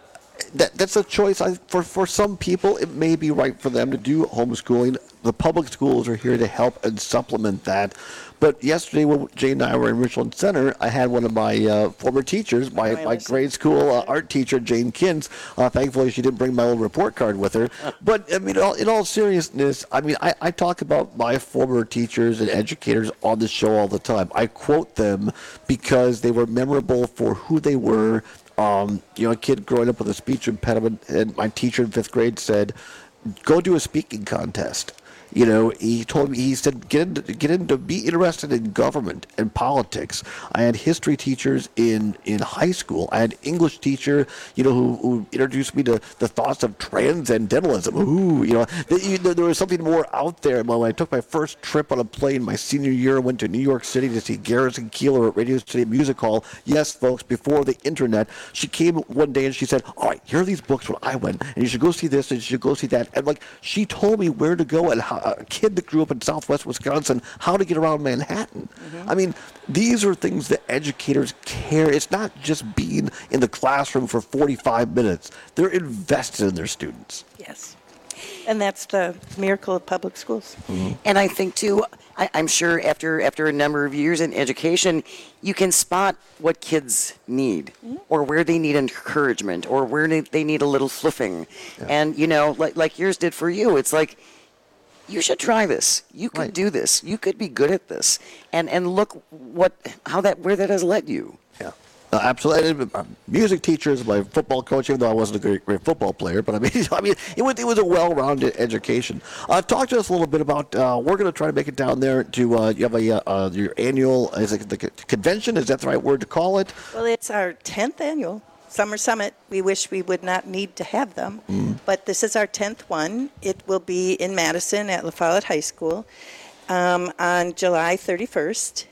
that that's a choice. I, for for some people, it may be right for them to do homeschooling. The public schools are here to help and supplement that. But yesterday, when Jane and I were in Richland Center, I had one of my uh, former teachers, my, my grade school uh, art teacher, Jane Kins. Uh, thankfully, she didn't bring my old report card with her. But I mean, all, in all seriousness, I mean, I, I talk about my former teachers and educators on the show all the time. I quote them because they were memorable for who they were. Um, you know, a kid growing up with a speech impediment, and my teacher in fifth grade said, "Go do a speaking contest." You know, he told me, he said, get into, get into, be interested in government and politics. I had history teachers in, in high school. I had English teacher, you know, who, who introduced me to the thoughts of transcendentalism. Ooh, you know, there, there was something more out there. When I took my first trip on a plane my senior year, I went to New York City to see Garrison Keillor at Radio City Music Hall. Yes, folks, before the internet. She came one day and she said, all right, here are these books when I went, and you should go see this, and you should go see that. And like, she told me where to go and how, a kid that grew up in southwest Wisconsin, how to get around Manhattan. Mm-hmm. I mean, these are things that educators care. It's not just being in the classroom for forty-five minutes. They're invested in their students. Yes. And that's the miracle of public schools. Mm-hmm. And I think, too, I, I'm sure after after a number of years in education, you can spot what kids need mm-hmm. or where they need encouragement or where they need a little fluffing. Yeah. And, you know, like, like yours did for you, it's like, you should try this. You could right. do this. You could be good at this. And and look what how that where that has led you. Yeah, uh, absolutely. Uh, music teachers, my football coach, even though I wasn't a great, great football player, but I mean, I mean, it was it was a well-rounded education. Uh, talk to us a little bit about. Uh, we're going to try to make it down there to. Uh, you have a uh, your annual is it the convention? Is that the right word to call it? Well, it's our tenth annual Summer Summit. We wish we would not need to have them, mm. but this is our tenth one. It will be in Madison at La Follette High School um, on July thirty-first.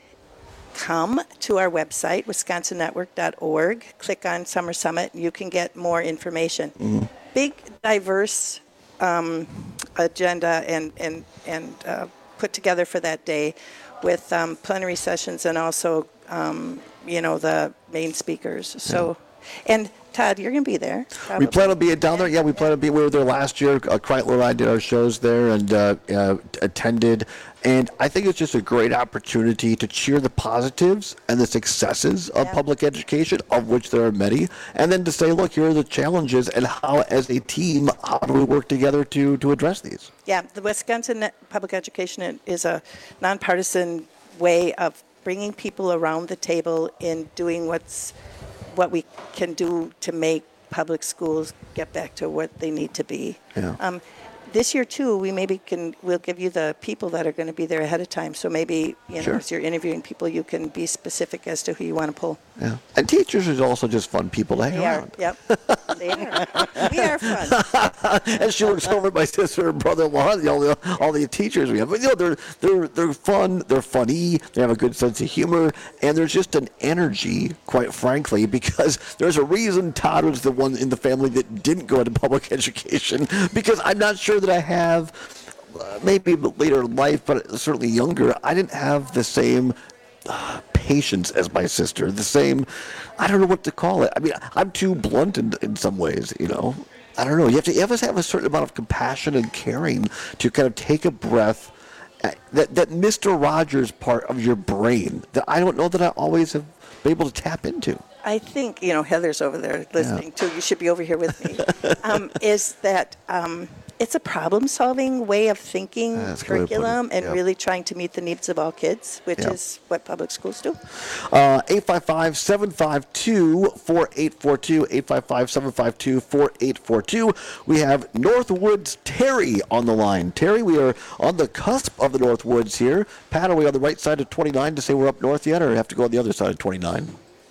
Come to our website, wisconsin network dot org. Click on Summer Summit, and you can get more information. Mm. Big, diverse um, agenda and and and uh, put together for that day, with um, plenary sessions and also um, you know the main speakers. So. Yeah. And Todd, you're going to be there. Probably. We plan on being down there. Yeah, we plan on being. We were there last year. Uh, Kreitler and I did our shows there and uh, uh, attended. And I think it's just a great opportunity to cheer the positives and the successes of yeah. public education, of which there are many, and then to say, look, here are the challenges, and how, as a team, how do we work together to to address these? Yeah, the Wisconsin Public Education is a nonpartisan way of bringing people around the table in doing what's what we can do to make public schools get back to what they need to be. Yeah. Um, this year too, we maybe can we'll give you the people that are going to be there ahead of time. So maybe you know, sure. as you're interviewing people, you can be specific as to who you want to pull. Yeah, and teachers are also just fun people to hang they around. Are. Yep, they are. We are fun. And she looks over at my sister and brother-in-law, all the all the teachers we have. But you know, they're they're they're fun. They're funny. They have a good sense of humor, and there's just an energy, quite frankly, because there's a reason Todd was the one in the family that didn't go into public education, because I'm not sure that I have, uh, maybe later in life, but certainly younger, I didn't have the same uh, patience as my sister, the same, I don't know what to call it. I mean, I'm too blunt in, in some ways, you know. I don't know. You have to you have to have a certain amount of compassion and caring to kind of take a breath. That, that Mister Rogers part of your brain that I don't know that I always have been able to tap into. I think, you know, Heather's over there listening yeah. too. You should be over here with me. um, is that um, it's a problem-solving way of thinking That's curriculum and yep. really trying to meet the needs of all kids, which yep. is what public schools do. Uh, eight five five, seven five two, four eight four two, eight five five, seven five two, four eight four two. We have Northwoods Terry on the line. Terry, we are on the cusp of the Northwoods here. Pat, are we on the right side of twenty-nine to say we're up north yet, or have to go on the other side of twenty-nine?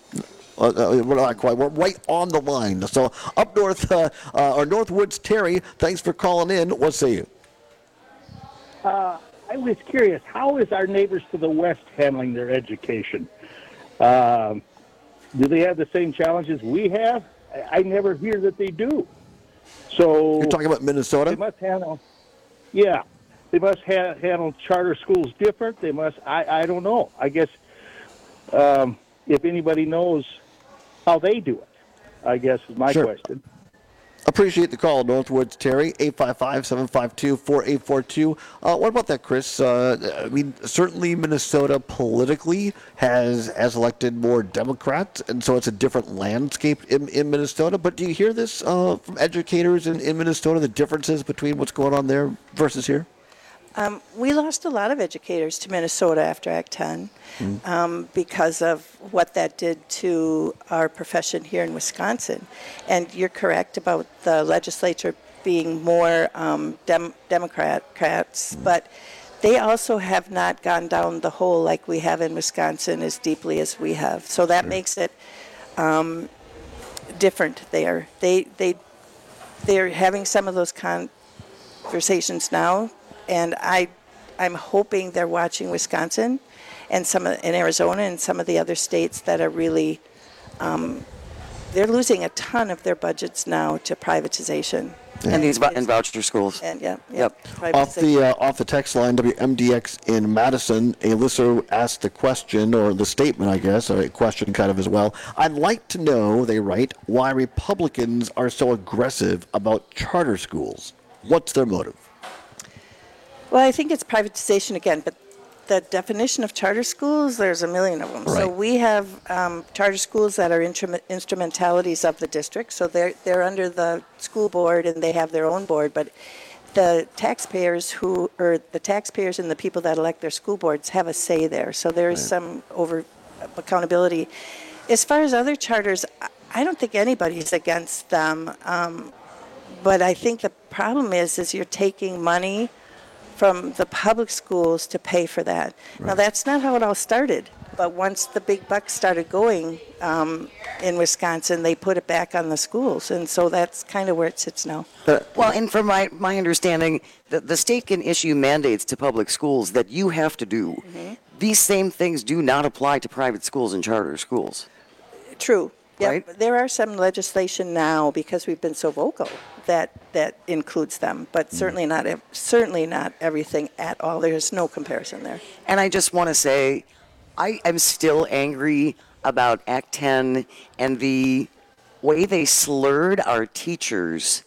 Uh, we're not quite. We're right on the line. So up north, uh, uh, or Northwoods, Terry, thanks for calling in. What say you? Uh, I was curious, how is our neighbors to the west handling their education? Um, do they have the same challenges we have? I, I never hear that they do. So you're talking about Minnesota? They must handle, yeah, they must ha- handle charter schools different. They must. I, I don't know. I guess um, if anybody knows how they do it, I guess is my Sure. question. Appreciate the call, Northwoods Terry, eight five five, seven five two, four eight four two. Uh, what about that, Chris? Uh, I mean, certainly Minnesota politically has has elected more Democrats, and so it's a different landscape in, in Minnesota. But do you hear this uh, from educators in, in Minnesota, the differences between what's going on there versus here? Um, we lost a lot of educators to Minnesota after Act ten Mm. um, because of what that did to our profession here in Wisconsin. And you're correct about the legislature being more um, dem- Democrats, but they also have not gone down the hole like we have in Wisconsin as deeply as we have. So that makes it um, different there. They they they're having some of those conversations now. And I, I'm hoping they're watching Wisconsin and some of, in Arizona and some of the other states that are really, um, they're losing a ton of their budgets now to privatization. And these and voucher schools. And yeah, yeah, Yep. Off the uh, off the text line, W M D X in Madison, a listener asked the question, or the statement, I guess, or a question kind of as well. I'd like to know, they write, why Republicans are so aggressive about charter schools. What's their motive? Well, I think it's privatization again, but the definition of charter schools, there's a million of them. So Right. we have um, charter schools that are instrument, instrumentalities of the district. So they're they're under the school board and they have their own board. But the taxpayers who, or the taxpayers and the people that elect their school boards have a say there. So there is Right. some over accountability. As far as other charters, I- I don't think anybody's against them. Um, but I think the problem is, is you're taking money from the public schools to pay for that. Now, that's not how it all started, but once the big bucks started going um, in Wisconsin, they put it back on the schools, and so that's kind of where it sits now. Well, and from my, my understanding, the, the state can issue mandates to public schools that you have to do. Mm-hmm. These same things do not apply to private schools and charter schools. True. Yep. Right? There are some legislation now, because we've been so vocal, that that includes them, but certainly not ev- certainly not everything at all. There's no comparison there. And I just want to say, I am still angry about Act ten and the way they slurred our teachers.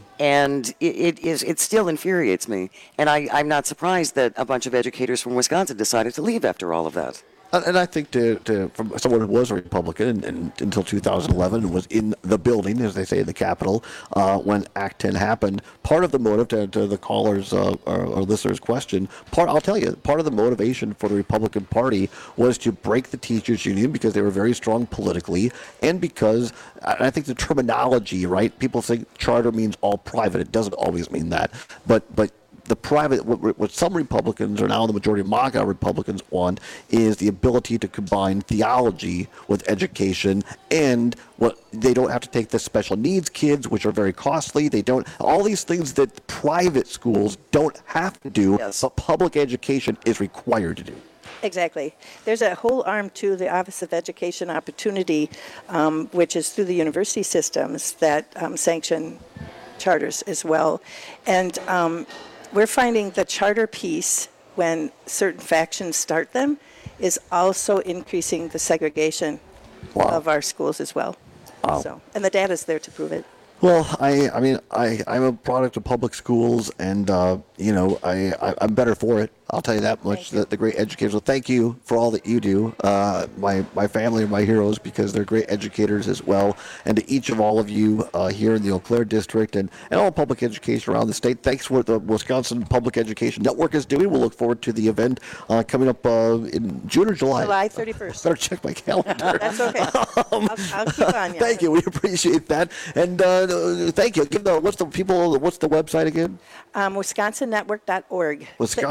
And it, it is it still infuriates me. And I, I'm not surprised that a bunch of educators from Wisconsin decided to leave after all of that. And and I think to, to from someone who was a Republican and, and until two thousand eleven and was in the building, as they say, in the Capitol, uh, when Act ten happened, part of the motive to, to the caller's uh, or, or listener's question, part I'll tell you, part of the motivation for the Republican Party was to break the teachers union because they were very strong politically, and because I I think the terminology, right? People think charter means all private. It doesn't always mean that, but but. The private, what, what some Republicans, or now the majority of MAGA Republicans, want is the ability to combine theology with education, and what they don't have to take the special needs kids, which are very costly. They don't, all these things that private schools don't have to do, but public education is required to do. Exactly. There's a whole arm to the Office of Education Opportunity, um, which is through the university systems that um, sanction charters as well. And um, we're finding the charter piece, when certain factions start them, is also increasing the segregation of our schools as well. Wow. So, and the data's there to prove it. Well, I, I mean, I, I'm a product of public schools, and uh, you know, I, I, I'm better for it. I'll tell you that much. The, the great educators. Well, thank you for all that you do. Uh, my my family are my heroes because they're great educators as well. And to each of all of you uh, here in the Eau Claire district and, and all public education around the state, thanks for what the Wisconsin Public Education Network is doing. We'll look forward to the event uh, coming up uh, in June or July. July thirty-first. Better check my calendar. That's okay. I'll, I'll keep on you. Thank you. We appreciate that. And uh, thank you. Give the what's the people. What's the website again? Um, Wisconsin Network dot org. Wisconsin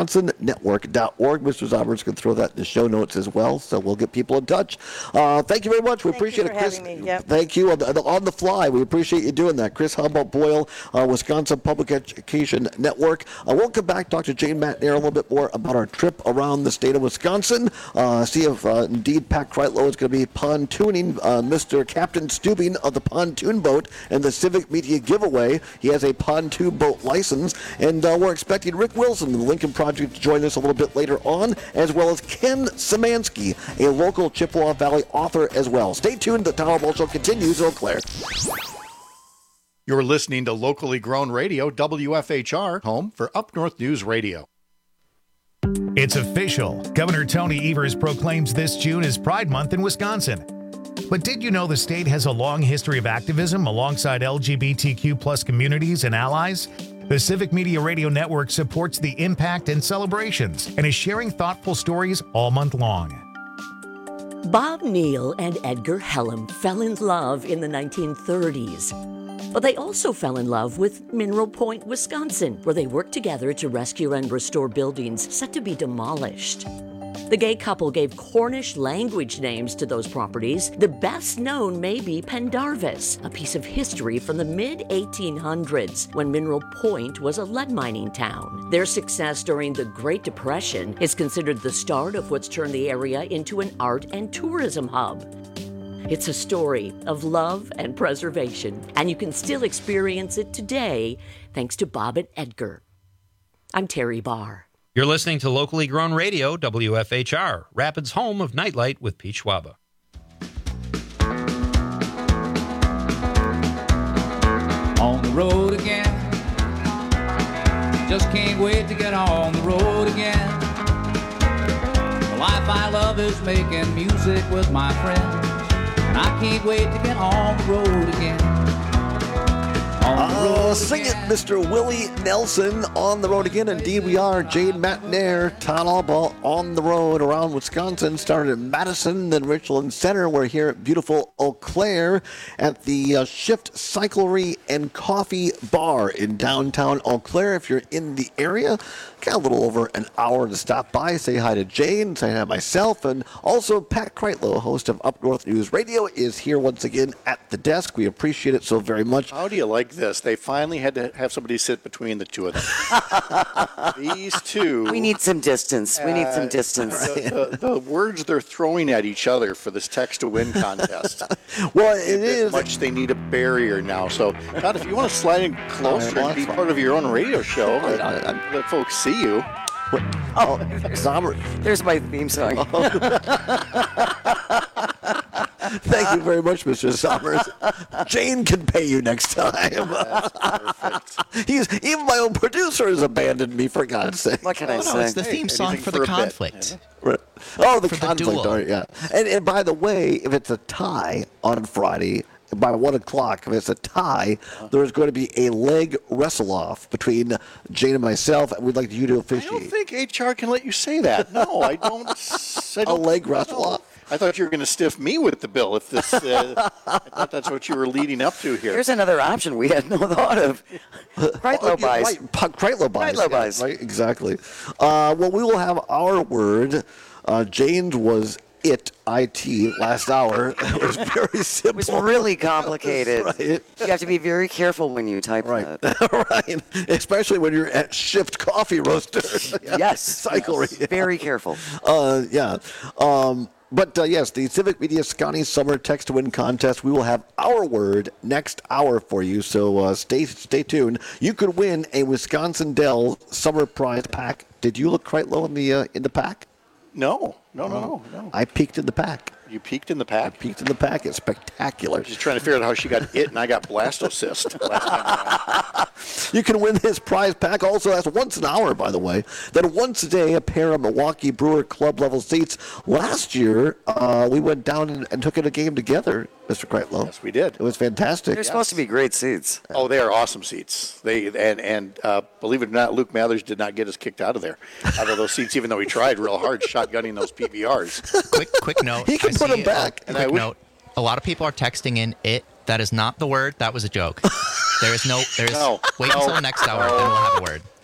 network dot org. Mister Zommers can throw that in the show notes as well, so we'll get people in touch. Uh, thank you very much. We Thank appreciate you for it, Chris. having me. Yep. Thank you. On the, on the fly, we appreciate you doing that. Chris Humboldt-Boyle, uh, Wisconsin Public Education Network. Uh, we'll come back, talk to Jane McNair a little bit more about our trip around the state of Wisconsin. Uh, see if uh, indeed Pat Kreitlow is going to be pontooning uh, Mister Captain Stubing of the pontoon boat and the Civic Media giveaway. He has a pontoon boat license, and uh, we're expecting Rick Wilson of the Lincoln Project to join us a little bit later on, as well as Ken Szymanski, a local Chippewa Valley author as well. Stay tuned. The Tom Ball Show continues in Eau Claire. You're listening to locally grown radio, W F H R, home for Up North News Radio. It's official. Governor Tony Evers proclaims this June as Pride Month in Wisconsin. But did you know the state has a long history of activism alongside L G B T Q plus communities and allies? The Civic Media Radio Network supports the impact and celebrations and is sharing thoughtful stories all month long. Bob Neal and Edgar Hellam fell in love in the nineteen thirties. But they also fell in love with Mineral Point, Wisconsin, where they worked together to rescue and restore buildings set to be demolished. The gay couple gave Cornish language names to those properties. The best known may be Pendarvis, a piece of history from the mid eighteen hundreds, when Mineral Point was a lead mining town. Their success during the Great Depression is considered the start of what's turned the area into an art and tourism hub. It's a story of love and preservation, and you can still experience it today thanks to Bob and Edgar. I'm Terry Barr. You're listening to locally grown radio, W F H R, Rapids' home of Nightlight with Pete Schwaba. On the road again. Just can't wait to get on the road again. The life I love is making music with my friends. And I can't wait to get on the road again. Oh, sing it, Mister Willie Nelson, on the road again. Indeed, we are. Jane Matnair, Todd Allball, on the road around Wisconsin. Started in Madison, then Richland Center. We're here at beautiful Eau Claire at the uh, Shift Cyclery and Coffee Bar in downtown Eau Claire. If you're in the area, got a little over an hour to stop by. Say hi to Jane, say hi to myself, and also Pat Kreitlow, host of Up North News Radio, is here once again at the desk. We appreciate it so very much. How do you like this? They finally had to have somebody sit between the two of them. These two. We need some distance. We need some distance. Uh, the, the, the words they're throwing at each other for this text to win contest. Well, it is. Much they need a barrier now. So, God, if you want to slide in closer and be part of your own radio show, and let folks see you. Oh, Sommer. There's my theme song. Thank you very much, Mister Sommers. Jane can pay you next time. That's perfect. He's even my own producer has abandoned me, for God's sake. What can I no, say? It's the theme Hey, song anything for for the a bit. conflict. Right. Oh, the For the conflict, duel. all right, yeah. And, and by the way, if it's a tie on Friday, by one o'clock, if it's a tie, there's going to be a leg wrestle-off between Jane and myself, and we'd like you to I officiate. don't think H R can let you say that. No, I don't. I A don't leg wrestle-off? I thought you were going to stiff me with the bill. If this, uh, I thought that's what you were leading up to here. Here's another option we had no thought of. Kreitlow Oh, yeah, buys. Right, P- Kreitlow buys. Kreitlow yeah, buys. Right, exactly. Uh, well, we will have our word. Uh, Jane's was it, I T, last hour. It was very simple. It was really complicated. Right. You have to be very careful when you type Right. that. Right. Especially when you're at Shift Coffee Roaster. Yes. Cycle. Yes. Very careful. Uh, yeah. Um, but uh, yes, the Civic Media Scotty Summer Text to Win contest. We will have our word next hour for you. So uh, stay stay tuned. You could win a Wisconsin Dell Summer Prize pack. Did you look quite low in the uh, in the pack? No, no, no, no, no. I peeked in the pack. You peeked in the pack? I peeked in the pack. It's spectacular. Just trying to figure out how she got it and I got blastocyst. last time around. You can win this prize pack. Also, that's once an hour, by the way. Then once a day, a pair of Milwaukee Brewer Club level seats. Last year, uh, we went down and, and took in a game together, Mister Kreitlow. Yes, we did. It was fantastic. They're supposed to be great seats. Oh, they are awesome seats. They and and uh, believe it or not, Luke Mathers did not get us kicked out of there, out of those seats, even though he tried real hard shotgunning those P B Rs. Quick, quick note. He can I put see, them back. uh, And quick I wish- note. A lot of people are texting in it. That is not the word. That was a joke. There is no. There is. No, wait no, until the next hour, no. then we'll have a word.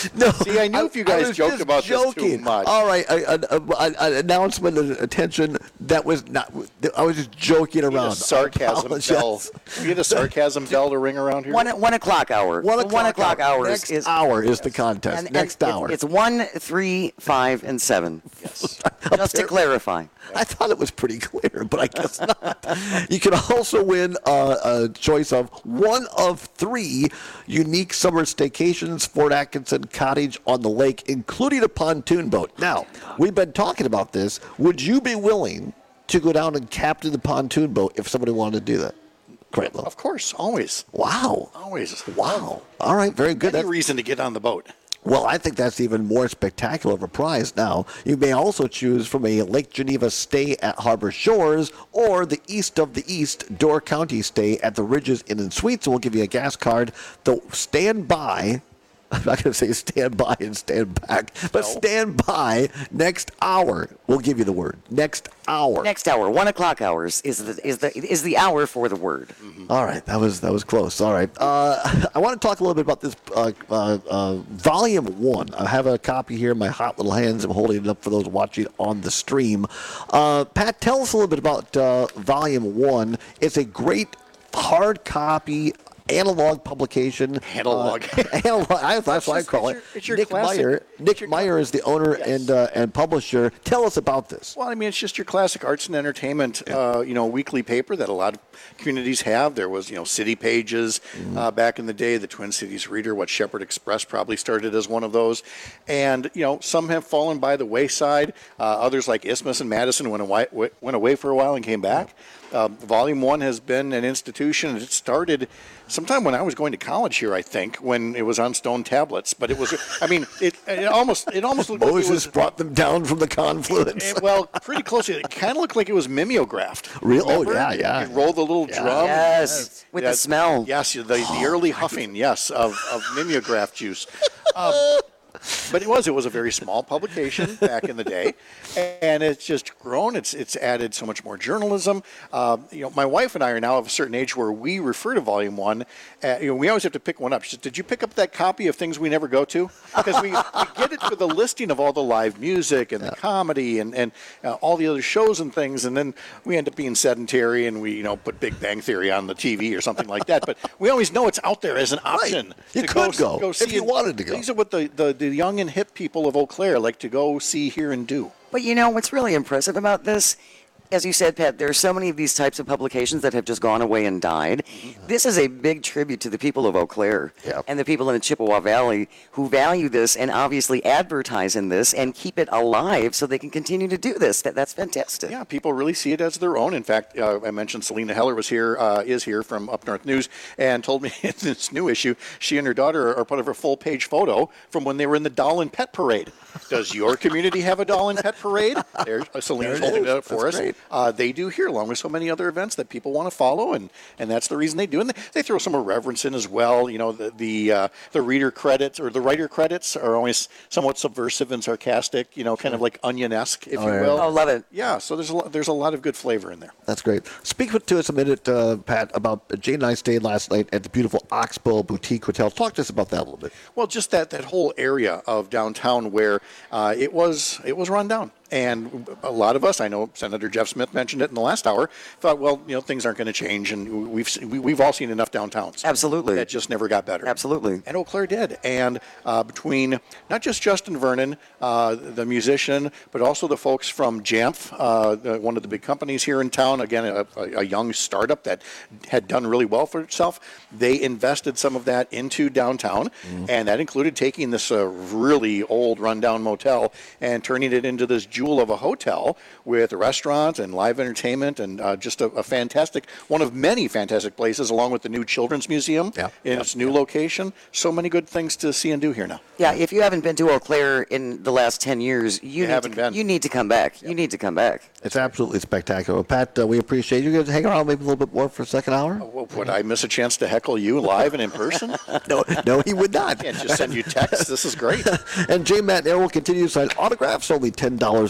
No, See, I knew I- if you I guys was joked just about joking. this too much. All right, an announcement of attention that was not. I was just joking We need around. a sarcasm I bell. apologize. We get a sarcasm bell to ring around here. One one o'clock hour. One The o'clock, one o'clock hour. hours Next is hour is the contest. and- and Next it's- hour. It's one, three, five, and seven. Yes. Just to clarify. I thought it was pretty clear, but I guess not. You can also win uh, a choice of one of three unique summer staycations, Fort Atkinson Cottage on the lake, including a pontoon boat. Now, we've been talking about this. Would you be willing to go down and captain the pontoon boat if somebody wanted to do that? Great, Of course, always. Wow. Always. Wow. All right, very good. Any That's- reason to get on the boat. Well, I think that's even more spectacular of a prize now. You may also choose from a Lake Geneva stay at Harbor Shores or the East of the East Door County stay at the Ridges Inn and Suites. We'll give you a gas card. So stand by. I'm not going to say stand by and stand back, but stand by. Next hour, we'll give you the word. Next hour. Next hour, one o'clock hours is the is the is the hour for the word. All right, that was that was close. All right, uh, I want to talk a little bit about this uh, uh, uh, volume one. I have a copy here in my hot little hands. I'm holding it up for those watching on the stream. Uh, Pat, tell us a little bit about uh, volume one. It's a great hard copy. Analog publication. Analog. Uh, analog. I, that's what I It's call your- it. it's your Nick classic- Meyer. Nick Meyer is the owner and uh, and publisher. Tell us about this. Well, I mean, it's just your classic arts and entertainment, uh, you know, weekly paper that a lot of communities have. There was, you know, City Pages Mm-hmm. uh, back in the day, the Twin Cities Reader, what Shepherd Express probably started as one of those. And, you know, some have fallen by the wayside. Uh, others, like Isthmus and Madison, went away, went away for a while and came back. Um, Volume one has been an institution. It started sometime when I was going to college here, I think, when it was on stone tablets. But it was, I mean, it, it almost it almost looked like it Moses was, brought them down from the confluence. it- well, pretty close. It kind of looked like it was mimeographed. Real? Oh, Remember? yeah, yeah. You roll the little drum. Yes, with the smell. Yes, the, the early huffing, yes, of, of mimeograph juice. Um, but it was. It was a very small publication back in the day, and it's just grown. It's it's added so much more journalism. Um, you know, my wife and I are now of a certain age where we refer to Volume One. Uh, you know, we always have to pick one up. She said, "Did you pick up that copy of Things We Never Go To?" Because we, we get it for the listing of all the live music and the comedy and and uh, all the other shows and things, and then we end up being sedentary and we you know put Big Bang Theory on the T V or something like that. But we always know it's out there as an option. You to could go, go if see you it. wanted to go. These are what the, the, the young and hip people of Eau Claire like to go see, hear, and do. But you know what's really impressive about this? As you said, Pat, there are so many of these types of publications that have just gone away and died. This is a big tribute to the people of Eau Claire and the people in the Chippewa Valley who value this and obviously advertise in this and keep it alive so they can continue to do this. That, that's fantastic. Yeah, people really see it as their own. In fact, uh, I mentioned Selena Heller was here, uh, is here from Up North News, and told me in this new issue, she and her daughter are part of a full-page photo from when they were in the Doll and Pet Parade. Does your community have a Doll and Pet Parade? There's uh, Selena's There it holding is. it up for That's us. great. Uh, they do here, along with so many other events that people want to follow, and, and that's the reason they do. And they, they throw some irreverence in as well. You know, the the, uh, the reader credits or the writer credits are always somewhat subversive and sarcastic. You know, kind of like Onion-esque, if Oh, you yeah. will. Oh, love it. Yeah, so there's a lot, there's a lot of good flavor in there. That's great. Speak to us a minute, uh, Pat, about Jane and I stayed last night at the beautiful Oxbow Boutique Hotel. Talk to us about that a little bit. Well, just that, that whole area of downtown where uh, it was it was run down. And a lot of us, I know Senator Jeff Smith mentioned it in the last hour, thought, well, you know, things aren't going to change, and we've se- we- we've all seen enough downtowns. Absolutely. That just never got better. Absolutely. And Eau Claire did. And uh, between not just Justin Vernon, uh, the musician, but also the folks from Jamf, uh, the, one of the big companies here in town, again, a, a a young startup that had done really well for itself, they invested some of that into downtown, and that included taking this uh, really old rundown motel and turning it into this jewel of a hotel with a restaurant and live entertainment and uh, just a, a fantastic, one of many fantastic places, along with the new Children's Museum in its new location. So many good things to see and do here now. Yeah, if you haven't been to Eau Claire in the last ten years, you, You need haven't to, been. You need to come back. You need to come back. It's absolutely spectacular. Well, Pat, uh, we appreciate you. You guys hang around maybe a little bit more for a second hour? Well, would I miss a chance to heckle you live and in person? no, no, he would not. I can't just send you texts. This is great. And J. Matt Air will continue to sign autographs, only ten dollars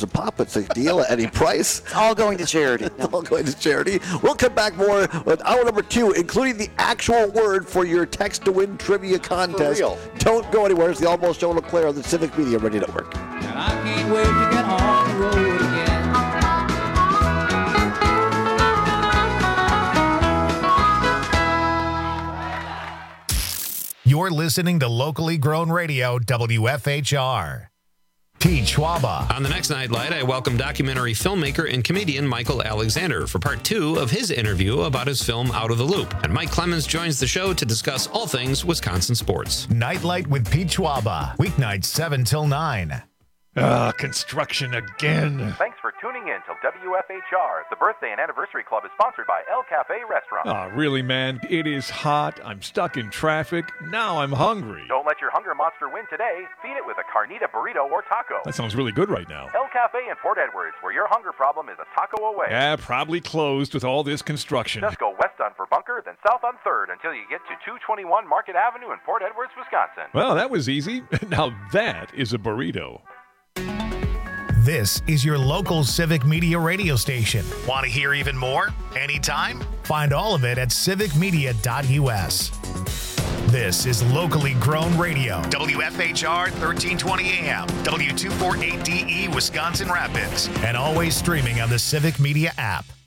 a pop. It's a deal at any price. It's all going to charity. It's all going to charity. We'll come back more with hour number two, including the actual word for your text to win trivia contest. For real. Don't go anywhere. It's the Almost Show with Claire on the Civic Media Radio Network. And I can't wait to get on the road again. You're listening to locally grown radio, W F H R. Pete Schwaba. On the next Nightlight, I welcome documentary filmmaker and comedian Michael Alexander for part two of his interview about his film Out of the Loop. And Mike Clemens joins the show to discuss all things Wisconsin sports. Nightlight with Pete Schwaba. Weeknights seven till nine. Ah, construction again. Thanks for tuning in to W F H R. The Birthday and Anniversary Club is sponsored by El Cafe Restaurant. Ah, really, man? It is hot. I'm stuck in traffic. Now I'm hungry. Don't let your hunger monster win today. Feed it with a carnita burrito or taco. That sounds really good right now. El Cafe in Port Edwards, where your hunger problem is a taco away. Yeah, probably closed with all this construction. Just go west on Bunker, then south on third until you get to two twenty-one Market Avenue in Port Edwards, Wisconsin. Well, that was easy. Now that is a burrito. This is your local Civic Media radio station. Want to hear even more? Anytime? Find all of it at civic media dot U S. This is locally grown radio. W F H R thirteen twenty A M, W two forty-eight D E, Wisconsin Rapids, and always streaming on the Civic Media app.